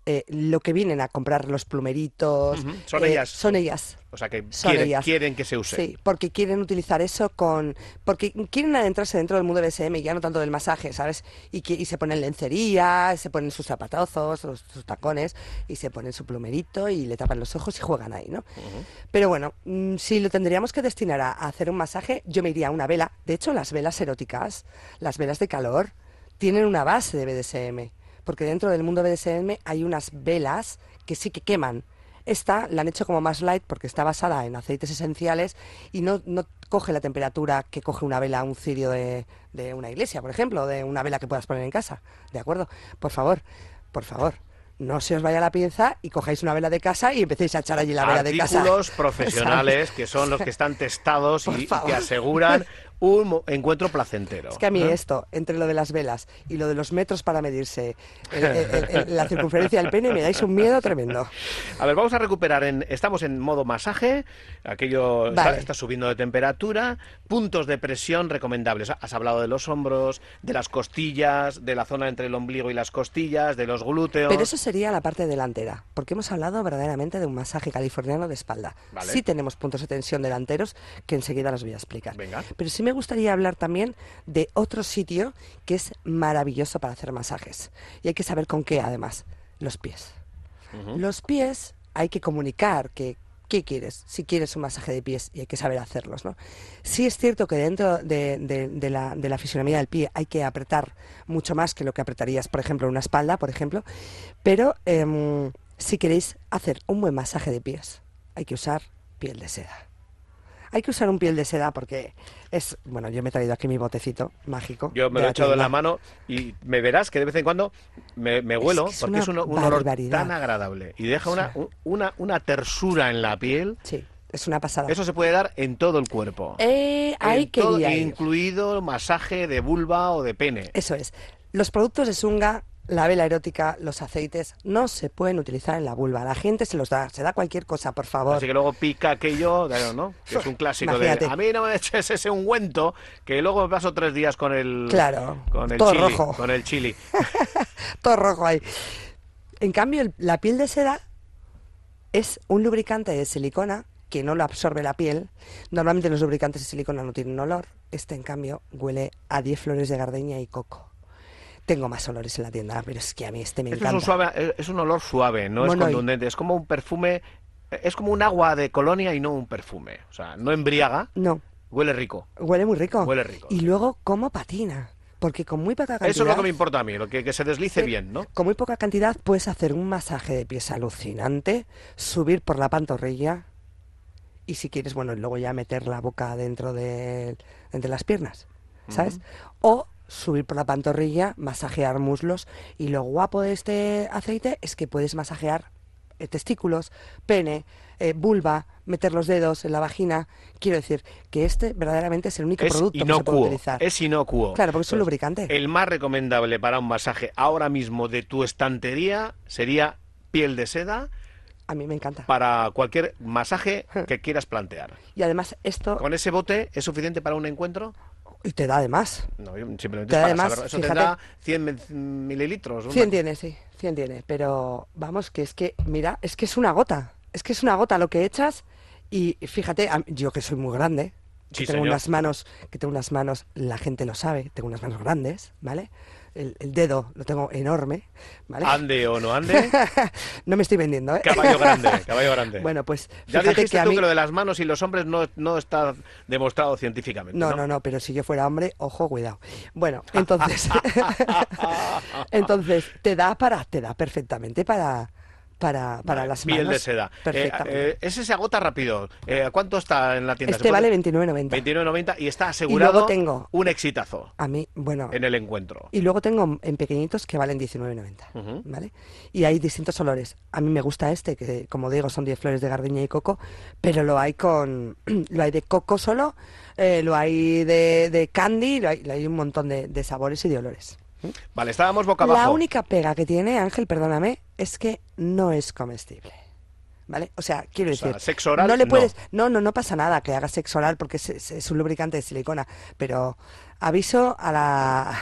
eh, lo que vienen a comprar los plumeritos. Ujú, son eh, ellas. Son ellas. O sea, que Son quieren, ellas. quieren que se use. Sí, porque quieren utilizar eso con... Porque quieren adentrarse dentro del mundo B D S M, ya no tanto del masaje, ¿sabes? Y, que, y se ponen lencería, se ponen sus zapatazos, sus, sus tacones, y se ponen su plumerito y le tapan los ojos y juegan ahí, ¿no? Ujú. Pero bueno, mm, si lo tendríamos que destinar a, a hacer un masaje, yo me iría a una vela. De hecho, las velas eróticas, las velas de calor, tienen una base de B D S M. Porque dentro del mundo B D S M hay unas velas que sí que queman. Esta la han hecho como más light porque está basada en aceites esenciales y no, no coge la temperatura que coge una vela, un cirio de, de una iglesia, por ejemplo, de una vela que puedas poner en casa. ¿De acuerdo? Por favor, por favor, no se os vaya la pinza y cojáis una vela de casa y empecéis a echar allí la vela de casa. Artículos profesionales ¿Sabes? que son los que están testados Por y, y favor. que aseguran un mo- encuentro placentero. Es que a mí ¿eh? esto, entre lo de las velas y lo de los metros para medirse el- el- el- la circunferencia del pene, me dais un miedo tremendo. A ver, vamos a recuperar. En, estamos en modo masaje, aquello está, Vale. está subiendo de temperatura, puntos de presión recomendables. Has hablado de los hombros, de las costillas, de la zona entre el ombligo y las costillas, de los glúteos. Pero eso sería la parte delantera, porque hemos hablado verdaderamente de un masaje californiano de espalda. Vale. Sí tenemos puntos de tensión delanteros que enseguida los voy a explicar. Venga. Pero sí me gustaría hablar también de otro sitio que es maravilloso para hacer masajes. Y hay que saber con qué, además, los pies. Ujú. Los pies hay que comunicar que qué quieres, si quieres un masaje de pies, y hay que saber hacerlos, ¿no? Sí es cierto que dentro de, de- de la, de la fisionomía del pie hay que apretar mucho más que lo que apretarías, por ejemplo, una espalda, por ejemplo, pero em, si queréis hacer un buen masaje de pies, hay que usar piel de seda. Hay que usar un piel de seda porque es... Bueno, yo me he traído aquí mi botecito mágico. Yo me de lo he la echado en la tienda. mano y me verás que de vez en cuando me, me huelo que es porque una es un, un olor barbaridad. tan agradable y deja una, un- una, una tersura en la piel. Sí, es una pasada. Eso se puede dar en todo el cuerpo. Eh, ahí En todo, quería ir. incluido masaje de vulva o de pene. Eso es. Los productos de Sunga, la vela erótica, los aceites, no se pueden utilizar en la vulva. La gente se los da, se da cualquier cosa, por favor. Así que luego pica aquello, claro, ¿no? Que es un clásico Imagínate. de a mí no me eches ese ungüento, que luego me paso tres días con el Claro, con el todo chili, rojo. con el chili. Todo rojo ahí. En cambio, el- la piel de seda es un lubricante de silicona que no lo absorbe la piel. Normalmente los lubricantes de silicona no tienen olor. Este, en cambio, huele a diez flores de gardenia y coco. Tengo más olores en la tienda, pero es que a mí este me Esto es encanta. un suave, es un olor suave, no es Monoid. contundente, es como un perfume, es como un agua de colonia y no un perfume. O sea, no embriaga, No, huele rico. huele muy rico. Huele rico, Y sí. luego, ¿cómo patina? Porque con muy poca cantidad... Eso es lo que me importa a mí, lo que, que se deslice Sí, bien, ¿no? Con muy poca cantidad puedes hacer un masaje de pies alucinante, subir por la pantorrilla y si quieres, bueno, luego ya meter la boca dentro de entre las piernas, ¿sabes? O subir por la pantorrilla, masajear muslos y lo guapo de este aceite es que puedes masajear eh, testículos, pene, eh, vulva, meter los dedos en la vagina. Quiero decir que este verdaderamente es el único Es producto que se puede inocuo, utilizar. es inocuo. Claro, porque es un Entonces, lubricante. El más recomendable para un masaje ahora mismo de tu estantería sería piel de seda A mí me encanta. para cualquier masaje que quieras plantear. Y además esto... ¿Con ese bote es suficiente para un encuentro? Y te da además. No, yo simplemente Te es da para además, saberlo. Eso fíjate. tendrá cien me- mililitros. una- cien tiene, sí, cien tiene. Pero vamos, que es que, mira, es que es una gota. Es que es una gota lo que echas. Y fíjate, a- yo que soy muy grande, que Sí, tengo señor. unas manos, que tengo unas manos, la gente lo sabe, tengo unas manos grandes, ¿vale? El, el dedo lo tengo enorme, ¿vale? Ande o no ande, No me estoy vendiendo, ¿eh? caballo grande, caballo grande. Bueno, pues ya fíjate dijiste que a tú mí... que lo de las manos y los hombres no, no está demostrado científicamente. No, No, no, no, pero si yo fuera hombre, ojo, cuidado. Bueno, entonces, entonces te da para, te da perfectamente para, para, para Vale, las piel manos. de seda. Eh, Perfectamente. eh, ese se agota rápido. Eh, ¿Cuánto está en la tienda? Este ¿Se puede? vale veintinueve noventa. veintinueve noventa y está asegurado luego tengo- un exitazo A mí, bueno, en el encuentro. y luego tengo en pequeñitos que valen diecinueve noventa, Ujú. ¿vale? Y hay distintos olores. A mí me gusta este, que como digo son diez flores de gardenia y coco, pero lo hay con, lo hay de coco solo, eh, lo hay de, de candy, lo hay, lo hay un montón de, de sabores y de olores. Vale, estábamos boca abajo. La única pega que tiene, Ángel, perdóname, es que no es comestible. ¿Vale? O sea, quiero O sea, decir, sexo oral, no le no. puedes, no, no, no pasa nada que hagas sexo oral porque es, es- es un lubricante de silicona, pero aviso a la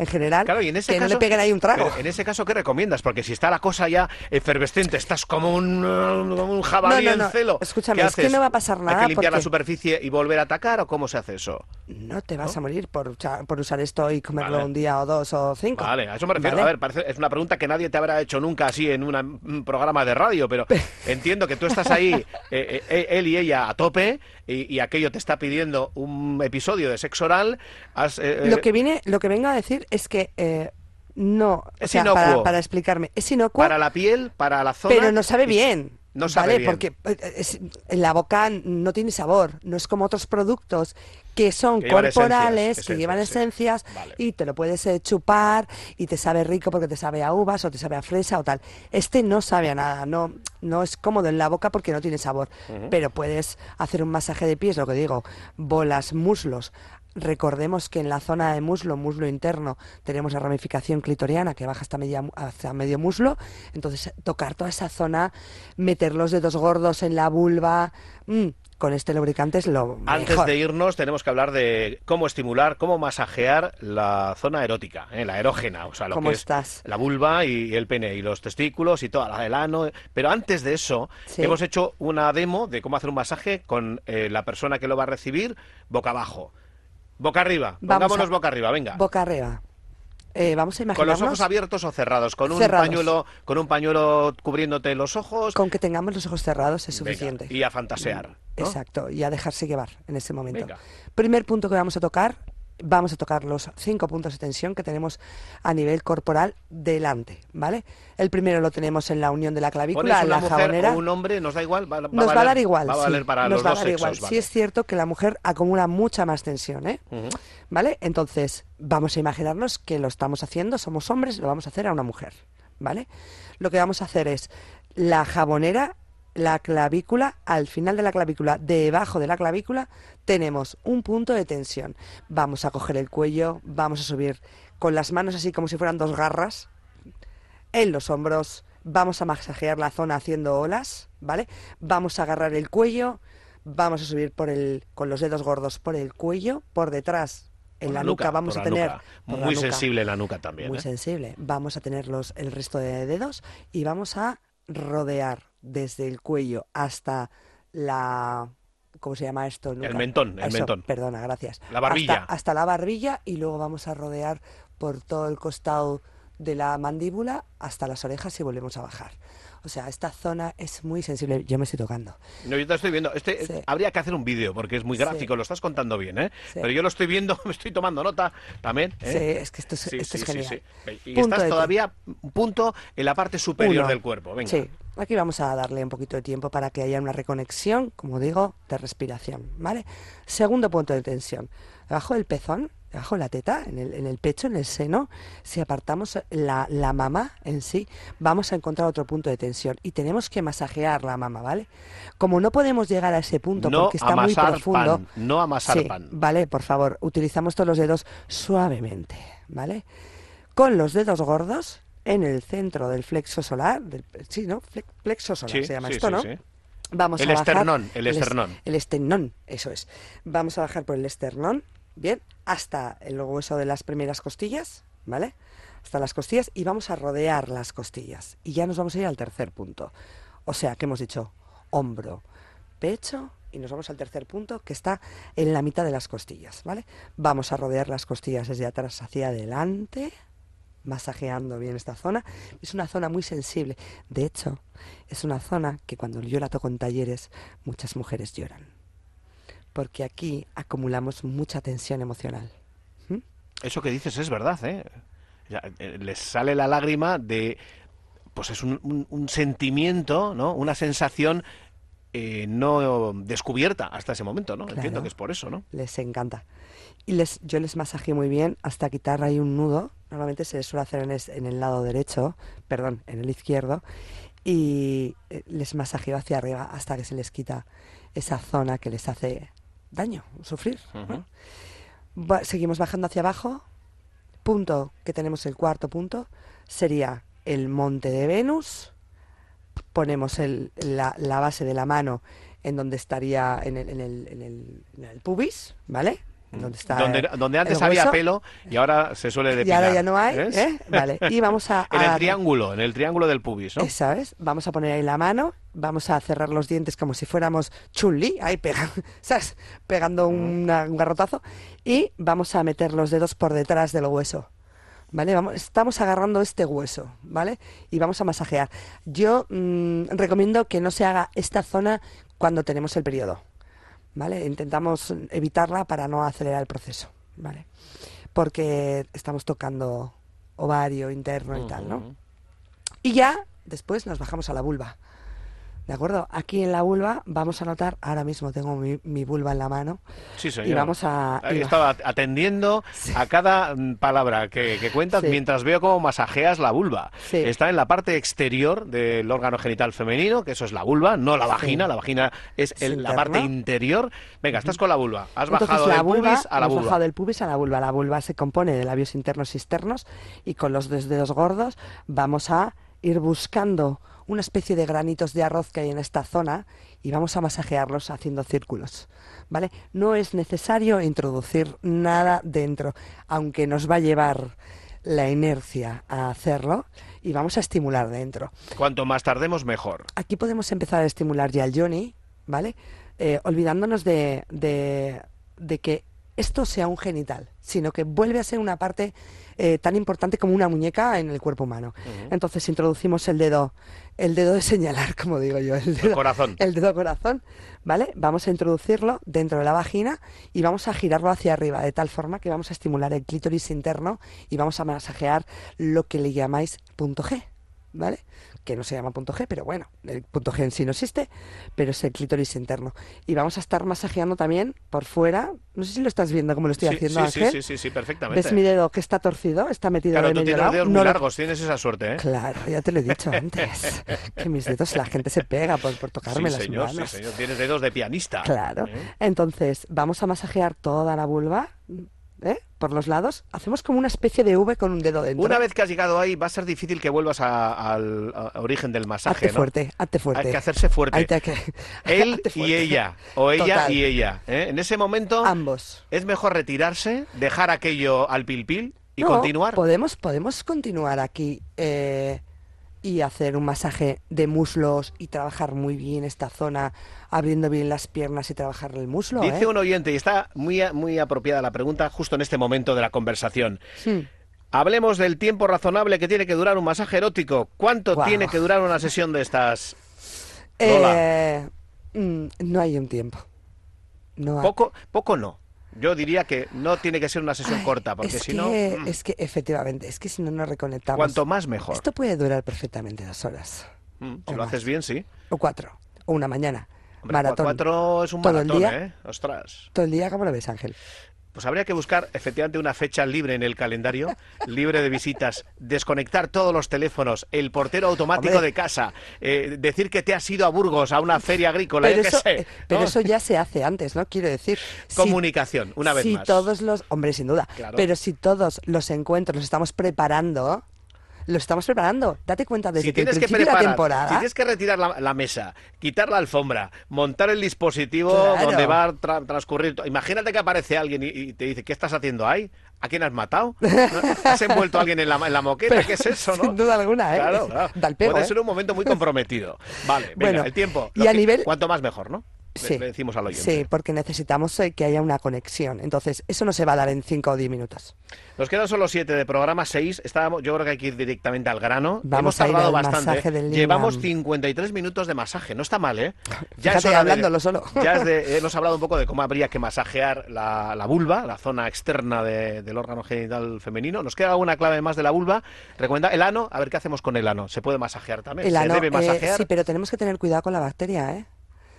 en general, Claro, y en ese que caso, no le peguen ahí un trago. pero en ese caso, ¿qué recomiendas? Porque si está la cosa ya efervescente, estás como un, como un jabalí No, no, no. en celo. Escúchame, ¿qué es que haces? no va a pasar nada ¿Hay que limpiar la porque- superficie y volver a atacar o cómo se hace eso? No te vas ¿No? a morir por, ucha- por usar esto y comerlo Vale. un día o dos o cinco. Vale, a eso me refiero. ¿Vale? A ver, parece, es una pregunta que nadie te habrá hecho nunca así en una- un programa de radio, pero entiendo que tú estás ahí, eh, eh, él y ella a tope, y, y aquello te está pidiendo un episodio de sexo oral. Has, eh, Lo eh, que viene, lo que vengo a decir es que eh, no, o Es sea, inocuo. para, para explicarme, es inocuo, para la piel, para la zona. pero no sabe y- bien. No sabe ¿vale? bien. Porque eh, es- en la boca no tiene sabor, no es como otros productos que son Que llevan corporales, esencias, que llevan esencias, sí. esencias Vale. y te lo puedes eh, chupar y te sabe rico porque te sabe a uvas o te sabe a fresa o tal. Este no sabe a nada, no, no es cómodo en la boca porque no tiene sabor, pero puedes hacer un masaje de pies, lo que digo, bolas, muslos. Recordemos que en la zona de muslo, muslo interno, tenemos la ramificación clitoriana que baja hasta, media, hasta medio muslo. Entonces, tocar toda esa zona, meter los dedos gordos en la vulva, mm, con este lubricante es lo Antes mejor. de irnos tenemos que hablar de cómo estimular, cómo masajear la zona erótica, ¿eh? La erógena, o sea, lo ¿Cómo que estás? es la vulva y el pene y los testículos y toda la el ano. Pero antes de eso, Sí. hemos hecho una demo de cómo hacer un masaje con eh, la persona que lo va a recibir boca abajo. Boca arriba, Vamos pongámonos a- boca arriba, venga. Boca arriba. Eh, vamos a Con imaginarnos los ojos abiertos o cerrados, con un Cerrados. pañuelo, con un pañuelo cubriéndote los ojos. con que tengamos los ojos cerrados es Venga, suficiente. y a fantasear, ¿no? Exacto, y a dejarse llevar en ese momento. Venga. Primer punto que vamos a tocar, vamos a tocar los cinco puntos de tensión que tenemos a nivel corporal delante, ¿vale? El primero lo tenemos en la unión de la Pones clavícula, una la mujer jabonera. o un hombre, nos da igual, va, va Nos va a valer- dar igual, va a sí, valer para nos los va a dos dar sexos, igual. vale. Sí es cierto que la mujer acumula mucha más tensión, ¿eh? Ujú. ¿Vale? Entonces, vamos a imaginarnos que lo estamos haciendo, somos hombres, lo vamos a hacer a una mujer, ¿vale? Lo que vamos a hacer es la jabonera, la clavícula, al final de la clavícula, debajo de la clavícula, tenemos un punto de tensión. Vamos a coger el cuello, vamos a subir con las manos así como si fueran dos garras, en los hombros, vamos a masajear la zona haciendo olas, ¿vale? Vamos a agarrar el cuello, vamos a subir por el, con los dedos gordos por el cuello, por detrás, en Por la nuca, vamos por a la tener... nuca. por la Muy nuca, sensible la nuca también. muy ¿eh? sensible. Vamos a tener los, el resto de dedos y vamos a rodear desde el cuello hasta la... ¿Cómo se llama esto? Nuca. mentón, el Eso, mentón. Perdona, gracias. La barbilla. Hasta, hasta la barbilla y luego vamos a rodear por todo el costado de la mandíbula hasta las orejas y volvemos a bajar. O sea, esta zona es muy sensible. Yo me estoy tocando. No, yo te estoy viendo. Este, Sí. Habría que hacer un vídeo porque es muy Sí. gráfico, lo estás contando bien, ¿eh? Sí. Pero yo lo estoy viendo, me estoy tomando nota también. ¿eh? Sí, es que esto es, Sí, esto sí, es sí, genial. sí. Y Punto estás de- todavía un punto en la parte superior Uno. del cuerpo. Venga. Sí, aquí vamos a darle un poquito de tiempo para que haya una reconexión, como digo, de respiración, ¿vale? Segundo punto de tensión. Debajo del pezón, debajo de la teta, en el, en el pecho, en el seno, si apartamos la, la mama en sí, vamos a encontrar otro punto de tensión y tenemos que masajear la mama, ¿vale? Como no podemos llegar a ese punto No porque está muy amasar profundo, pan, no amasar sí, pan. vale, por favor, utilizamos todos los dedos suavemente, ¿vale? Con los dedos gordos en el centro del flexo solar, del, sí, ¿no? Flex- Flexo solar Sí, se llama sí, esto, sí, ¿no? sí. Vamos El a bajar esternón, el es- esternón. el esternón, eso es. Vamos a bajar por el esternón, bien, hasta el hueso de las primeras costillas, ¿vale? Hasta las costillas y vamos a rodear las costillas. Y ya nos vamos a ir al tercer punto. O sea, que hemos dicho hombro, pecho y nos vamos al tercer punto que está en la mitad de las costillas, ¿vale? Vamos a rodear las costillas desde atrás hacia adelante, masajeando bien esta zona. Es una zona muy sensible. De hecho, es una zona que cuando yo la toco en talleres, muchas mujeres lloran. Porque aquí acumulamos mucha tensión emocional. ¿Mm? Eso que dices es verdad, ¿eh? O sea, eh, les sale la lágrima de... Pues es un, un- un sentimiento, ¿no? Una sensación eh, no descubierta hasta ese momento, ¿no? Entiendo Claro. que es por eso, ¿no? Les encanta. Y les, yo les masajeo muy bien hasta quitar ahí un nudo. Normalmente se les suele hacer en, es- en el lado derecho, perdón, en el izquierdo. Y eh, les masajeo hacia arriba hasta que se les quita esa zona que les hace daño, sufrir. ¿no? Ujú. Va- seguimos bajando hacia abajo. Punto que tenemos el cuarto punto sería el monte de Venus. Ponemos el- la, la base de la mano en donde estaría en el, en el, en el, en el pubis, ¿vale? donde está Donde, eh, donde antes el había hueso, pelo y ahora se suele y depilar. ahora ya no hay, ¿ves? ¿eh? Vale, y vamos a... En el a- triángulo, en el triángulo del pubis, ¿no? Esa es, vamos a poner ahí la mano, vamos a cerrar los dientes como si fuéramos Chun-Li, ahí pega, ¿sabes? Pegando una- un garrotazo, y vamos a meter los dedos por detrás del hueso, ¿vale? Vamos, estamos agarrando este hueso, ¿vale? Y vamos a masajear. Yo mm, recomiendo que no se haga esta zona cuando tenemos el periodo, ¿vale? Intentamos evitarla para no acelerar el proceso, ¿vale? Porque estamos tocando ovario interno y tal, ¿no? Ujú. Y ya después nos bajamos a la vulva. ¿De acuerdo? Aquí en la vulva vamos a notar, ahora mismo tengo mi, mi vulva en la mano, Sí, señor. y vamos a... Ahí y- estaba atendiendo Sí. a cada mm, palabra que, que cuentas Sí. mientras veo cómo masajeas la vulva. Sí. Está en la parte exterior del órgano genital femenino, que eso es la vulva, no la vagina. Sí. La vagina es Es el- la interna. parte interior. Venga, estás con la vulva. Has Entonces, bajado la del vulva, pubis a la hemos vulva. bajado del pubis a la vulva. La vulva se compone de labios internos y externos, y con los dos dedos gordos vamos a ir buscando una especie de granitos de arroz que hay en esta zona y vamos a masajearlos haciendo círculos, ¿vale? No es necesario introducir nada dentro, aunque nos va a llevar la inercia a hacerlo, y vamos a estimular dentro. Cuanto más tardemos, mejor. Aquí podemos empezar a estimular ya el yoni, ¿vale? Eh, olvidándonos de, de, de que esto sea un genital, sino que vuelve a ser una parte eh, tan importante como una muñeca en el cuerpo humano. Ujú. Entonces introducimos el dedo, el dedo de señalar, como digo yo, el dedo, corazón. el dedo corazón, ¿vale? Vamos a introducirlo dentro de la vagina y vamos a girarlo hacia arriba, de tal forma que vamos a estimular el clítoris interno y vamos a masajear lo que le llamáis punto G, ¿vale? Que no se llama punto G, pero bueno, el punto G en sí no existe, pero es el clítoris interno. Y vamos a estar masajeando también por fuera. No sé si lo estás viendo como lo estoy Sí, haciendo, sí, sí, Ángel. sí, sí, sí, perfectamente. ¿Ves mi dedo que está torcido? Está metido Claro, en tú medio tienes lado. los dedos No muy lo- largos, tienes esa suerte, ¿eh? Claro, ya te lo he dicho antes. Que mis dedos, la gente se pega por, por tocarme Sí, las señor, manos. sí, señor. Tienes dedos de pianista. Claro. ¿eh? Entonces, vamos a masajear toda la vulva, ¿eh? Por los lados. Hacemos como una especie de V con un dedo dentro. Una vez que has llegado ahí, va a ser difícil que vuelvas a- al a origen del masaje, Hazte ¿no? fuerte, hazte fuerte. Hay que hacerse fuerte. Ahí te hay que- Él hazte y fuerte. ella, o ella Total. y ella. ¿eh? En ese momento Ambos. es mejor retirarse, dejar aquello al pil pil y No, continuar. Podemos, podemos continuar aquí eh, y hacer un masaje de muslos y trabajar muy bien esta zona, abriendo bien las piernas y trabajar el muslo. Dice ¿eh? un oyente, y está muy, a- muy apropiada la pregunta justo en este momento de la conversación. Hmm. Hablemos del tiempo razonable que tiene que durar un masaje erótico. ¿Cuánto Guau. tiene que durar una sesión de estas? Lola. Eh, mm, no hay un tiempo. No hay- Poco, poco no. Yo diría que no tiene que ser una sesión Ay, corta, porque es si que, no, mm, es que efectivamente, es que si no nos reconectamos. cuanto más mejor. Esto puede durar perfectamente dos horas. Mm, o si lo más. haces bien, sí. O cuatro. O una mañana. Hombre, Maratón. Cuatro es un Todo el maratón, día. ¿eh? Ostras. Todo el día, ¿cómo lo ves, Ángel? Pues habría que buscar efectivamente una fecha libre en el calendario, libre de visitas, desconectar todos los teléfonos, el portero automático Hombre. de casa, eh, decir que te has ido a Burgos a una feria agrícola, Pero, yo qué eso, sé. eh, pero ¿no? eso ya se hace antes, ¿no? Quiero decir. si- Comunicación, una vez si más. todos los. Hombre, sin duda. Claro. Pero si todos los encuentros los estamos preparando. Los estamos preparando. Date cuenta desde Si que el tienes que principio de la preparar, temporada. si tienes que retirar la, la mesa, quitar la alfombra, montar el dispositivo Claro. donde va a tra- transcurrir. to- Imagínate que aparece alguien y, y te dice, ¿qué estás haciendo ahí? ¿A quién has matado? ¿No? ¿Has envuelto a alguien en la, en la moqueta? Pero, ¿Qué es eso, no? sin duda alguna, ¿eh? Claro, claro. Da el pego, Puede ¿eh? ser un momento muy comprometido. Vale, venga, Bueno, el tiempo. y Lo a que- nivel- Cuanto más mejor, ¿no? Le- Sí, Le decimos al oyente. sí, porque necesitamos eh, que haya una conexión. Entonces, eso no se va a dar en cinco o diez minutos. Nos quedan solo siete de programa, seis. Estábamos, yo creo que hay que ir directamente al grano. Vamos Hemos a ir tardado al bastante. masaje del Llevamos Lingam. cincuenta y tres minutos de masaje. No está mal, ¿eh? Fíjate, hora de- hablándolo solo. Ya es de- hemos hablado un poco de cómo habría que masajear la, la vulva, la zona externa de- del órgano genital femenino. Nos queda alguna clave más de la vulva. Recomienda el ano. A ver qué hacemos con el ano. ¿Se puede masajear también? El ¿Se ano, debe eh, masajear? sí, pero tenemos que tener cuidado con la bacteria, ¿eh?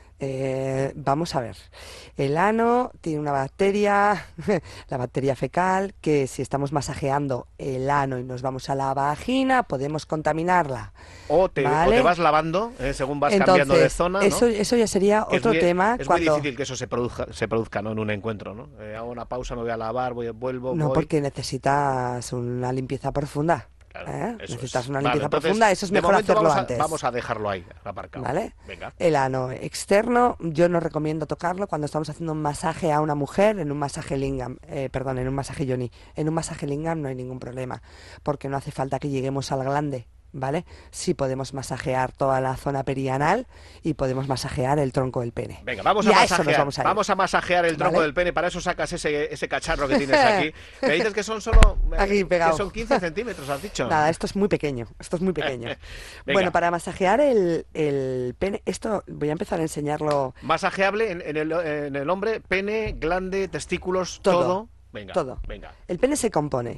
Eh, vamos a ver. El ano tiene una bacteria, la bacteria fecal, que si estamos masajeando el ano y nos vamos a la vagina, podemos contaminarla. O te, o ¿vale? te vas lavando eh, según vas Entonces, cambiando de zona, ¿no? eso, eso ya sería Que es otro muy- tema. Es cuando... muy difícil que eso se produzca, se produzca, ¿no? En un encuentro, ¿no? Eh, hago una pausa, me voy a lavar, voy, vuelvo, No, voy. porque necesitas una limpieza profunda. claro. ¿Eh? Eso Necesitas es. una Vale, limpieza entonces, profunda, eso es de mejor momento hacerlo vamos a, antes. Vamos a dejarlo ahí, aparcado. ¿Vale? Venga. El ano externo, yo no recomiendo tocarlo cuando estamos haciendo un masaje a una mujer, en un masaje lingam, eh, perdón, en un masaje yoni. En un masaje lingam no hay ningún problema, porque no hace falta que lleguemos al glande, ¿vale? Sí podemos masajear toda la zona perianal y podemos masajear el tronco del pene. Venga, vamos Y a a eso masajear. nos vamos a ir. Vamos a masajear el tronco ¿Vale? del pene. Para eso sacas ese, ese cacharro que tienes aquí. Me dices que son solo. eh, Aquí pegado. Que son quince centímetros, has dicho. Nada, esto es muy pequeño, esto es muy pequeño. Venga. Bueno, para masajear el, el pene, esto voy a empezar a enseñarlo Masajeable en, en el, en el hombre, pene, glande, testículos, Todo, todo. Venga, todo. venga. El pene se compone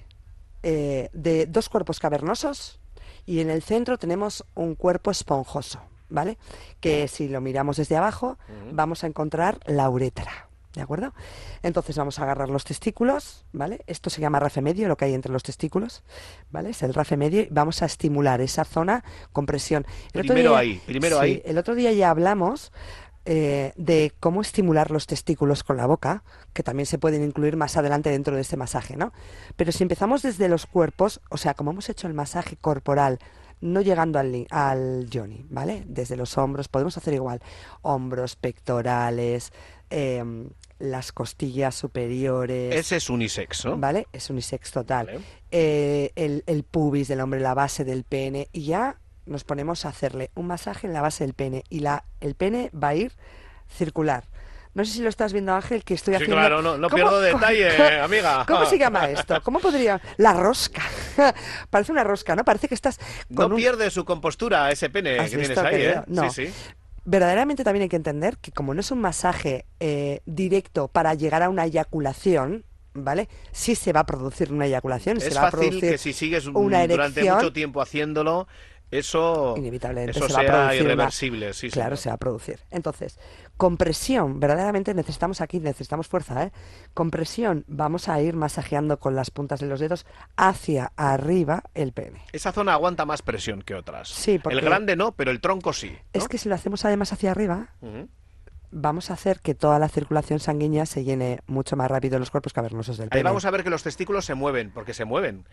eh, de dos cuerpos cavernosos y en el centro tenemos un cuerpo esponjoso, ¿vale? Que si lo miramos desde abajo Ujú. vamos a encontrar la uretra, ¿de acuerdo? Entonces vamos a agarrar los testículos, ¿vale? Esto se llama rafe medio, lo que hay entre los testículos, ¿vale? Es el rafe medio y vamos a estimular esa zona con presión. El otro Primero día- ahí, primero sí, ahí. el otro día ya hablamos eh, de cómo estimular los testículos con la boca, que también se pueden incluir más adelante dentro de este masaje, ¿no? Pero si empezamos desde los cuerpos, o sea, como hemos hecho el masaje corporal, no llegando al, li- al yoni, ¿vale? Desde los hombros, podemos hacer igual. Hombros, pectorales, em, las costillas superiores, Ese es unisex, ¿no? ¿vale? Es unisex total. Vale. Eh, el, el pubis del hombre, la base del pene, y ya nos ponemos a hacerle un masaje en la base del pene. Y la, el pene va a ir circular. No sé si lo estás viendo, Ángel, que estoy Sí, haciendo... claro, no, no ¿Cómo- pierdo cómo- detalle, amiga. ¿Cómo se llama esto? ¿Cómo podría...? La rosca. Parece una rosca, ¿no? Parece que estás con No un... pierde su compostura ese pene ¿Has que tienes visto, ahí, querido? ¿eh? No. Sí, sí. Verdaderamente también hay que entender que como no es un masaje eh, directo para llegar a una eyaculación, ¿vale? Sí se va a producir una eyaculación, Es se va a fácil producir que si sigues mm, una durante erección, mucho tiempo haciéndolo, eso, inevitablemente eso se va a sea producir una- irreversible. Sí, claro, señor. se va a producir. Entonces, con presión, verdaderamente necesitamos aquí, necesitamos fuerza, ¿eh? Con presión vamos a ir masajeando con las puntas de los dedos hacia arriba el pene. Esa zona aguanta más presión que otras. Sí, porque- El grande no, pero el tronco sí, ¿no? Es que si lo hacemos además hacia arriba, Ujú. vamos a hacer que toda la circulación sanguínea se llene mucho más rápido en los cuerpos cavernosos del Ahí pene. vamos a ver que los testículos se mueven, porque se mueven.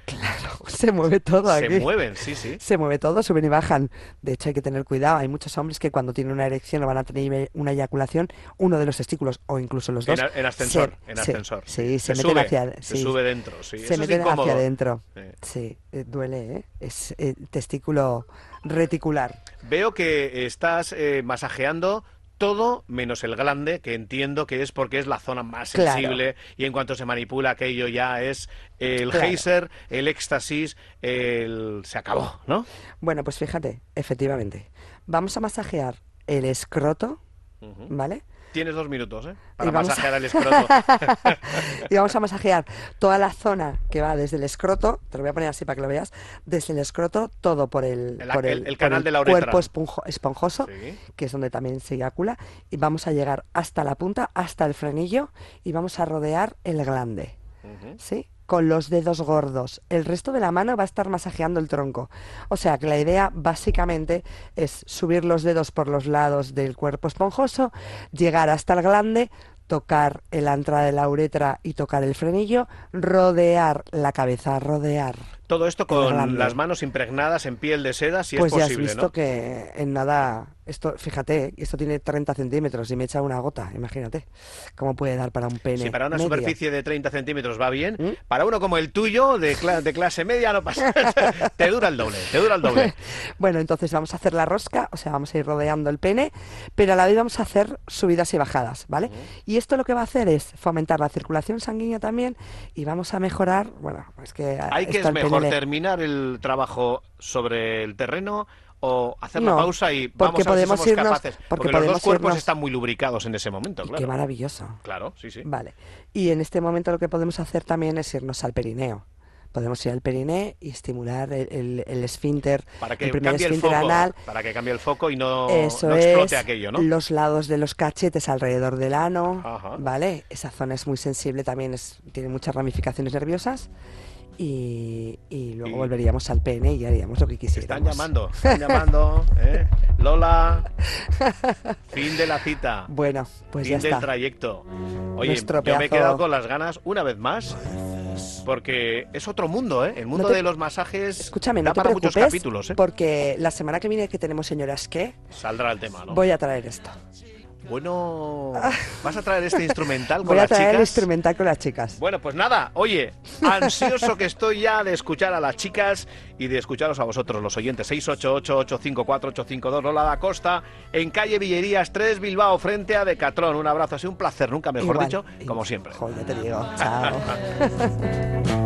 Se mueve todo Se aquí. mueven, sí, sí. Se mueve todo, suben y bajan. De hecho, hay que tener cuidado. Hay muchos hombres que cuando tienen una erección o van a tener una eyaculación, uno de los testículos o incluso los En, dos. a- en ascensor, se- en se- ascensor. Sí, se, Se meten sube, hacia se sí, sube dentro, sí. Se Eso es meten incómodo. hacia adentro. Sí. Sí, eh, duele, ¿eh? Es eh, testículo reticular. Veo que estás eh, masajeando todo menos el glande, que entiendo que es porque es la zona más Claro. sensible y en cuanto se manipula aquello ya es el Claro. geyser, el éxtasis, el... se acabó, ¿no? Bueno, pues fíjate, efectivamente. Vamos a masajear el escroto, Ujú. ¿vale? Tienes dos minutos, ¿eh? Para Y vamos a- masajear el escroto. Y vamos a masajear toda la zona que va desde el escroto, te lo voy a poner así para que lo veas, desde el escroto todo por el, El- por el- el por canal de la uretra. cuerpo esponjo- esponjoso, Sí. que es donde también se eyacula, y vamos a llegar hasta la punta, hasta el frenillo, y vamos a rodear el glande, Ujú. ¿sí? Con los dedos gordos. El resto de la mano va a estar masajeando el tronco. O sea que la idea básicamente es subir los dedos por los lados del cuerpo esponjoso, llegar hasta el glande, tocar el entrada de la uretra y tocar el frenillo, rodear la cabeza, rodear. Todo esto El con glande. las manos impregnadas en piel de seda, si Pues es ya has posible, visto ¿no? que en nada, esto, fíjate, esto tiene treinta centímetros y me echa una gota, imagínate cómo puede dar para un pene. Si para una medio. superficie de treinta centímetros va bien, ¿Mm? para uno como el tuyo, de, cla- de clase media, no pasa. Te dura el doble, te dura el doble. Bueno, entonces vamos a hacer la rosca, o sea, vamos a ir rodeando el pene, pero a la vez vamos a hacer subidas y bajadas, ¿vale? Y esto lo que va a hacer es fomentar la circulación sanguínea también y vamos a mejorar, bueno, es que... a- ¿Hay que esto es al mejor pene le- terminar el trabajo sobre el terreno o hacer la No, pausa y porque vamos a ver si podemos somos irnos- capaces? porque Porque, los dos podemos cuerpos irnos- están muy lubricados en ese momento, Qué claro. maravilloso. Claro, sí, sí. Vale. Y en este momento lo que podemos hacer también es irnos al perineo. Podemos ir al perineo y estimular el, el, el esfínter, Para que el primer cambie el esfínter foco, anal. para que cambie el foco y no, Eso no explote es, aquello, ¿no? los lados de los cachetes alrededor del ano, Ajá. ¿vale? Esa zona es muy sensible, también es, tiene muchas ramificaciones nerviosas. Y, y luego Y- volveríamos al pene y haríamos lo que quisiéramos. Están llamando, están llamando, ¿eh? Lola, fin de la cita. Bueno, pues Fin ya del está. trayecto. Oye, Nuestro yo me he pedazo- quedado con las ganas una vez más porque es otro mundo, ¿eh? El mundo No te- de los masajes Escúchame, da no te para muchos preocupes, capítulos, ¿eh? porque la semana que viene que tenemos Señoras ¿Qué? Saldrá el tema, ¿no? Voy a traer esto. Bueno, ¿vas a traer este instrumental con Voy a las traer el chicas? instrumental con las chicas. Bueno, pues nada, oye, ansioso que estoy ya de escuchar a las chicas y de escucharos a vosotros, los oyentes. seis ocho ocho, ocho cinco cuatro, ocho cinco dos, Lola da Costa, en calle Villerías tres, Bilbao, frente a Decathlon. Un abrazo, ha sido un placer, nunca mejor Igual. dicho, como siempre. Joder, ya te digo. Chao.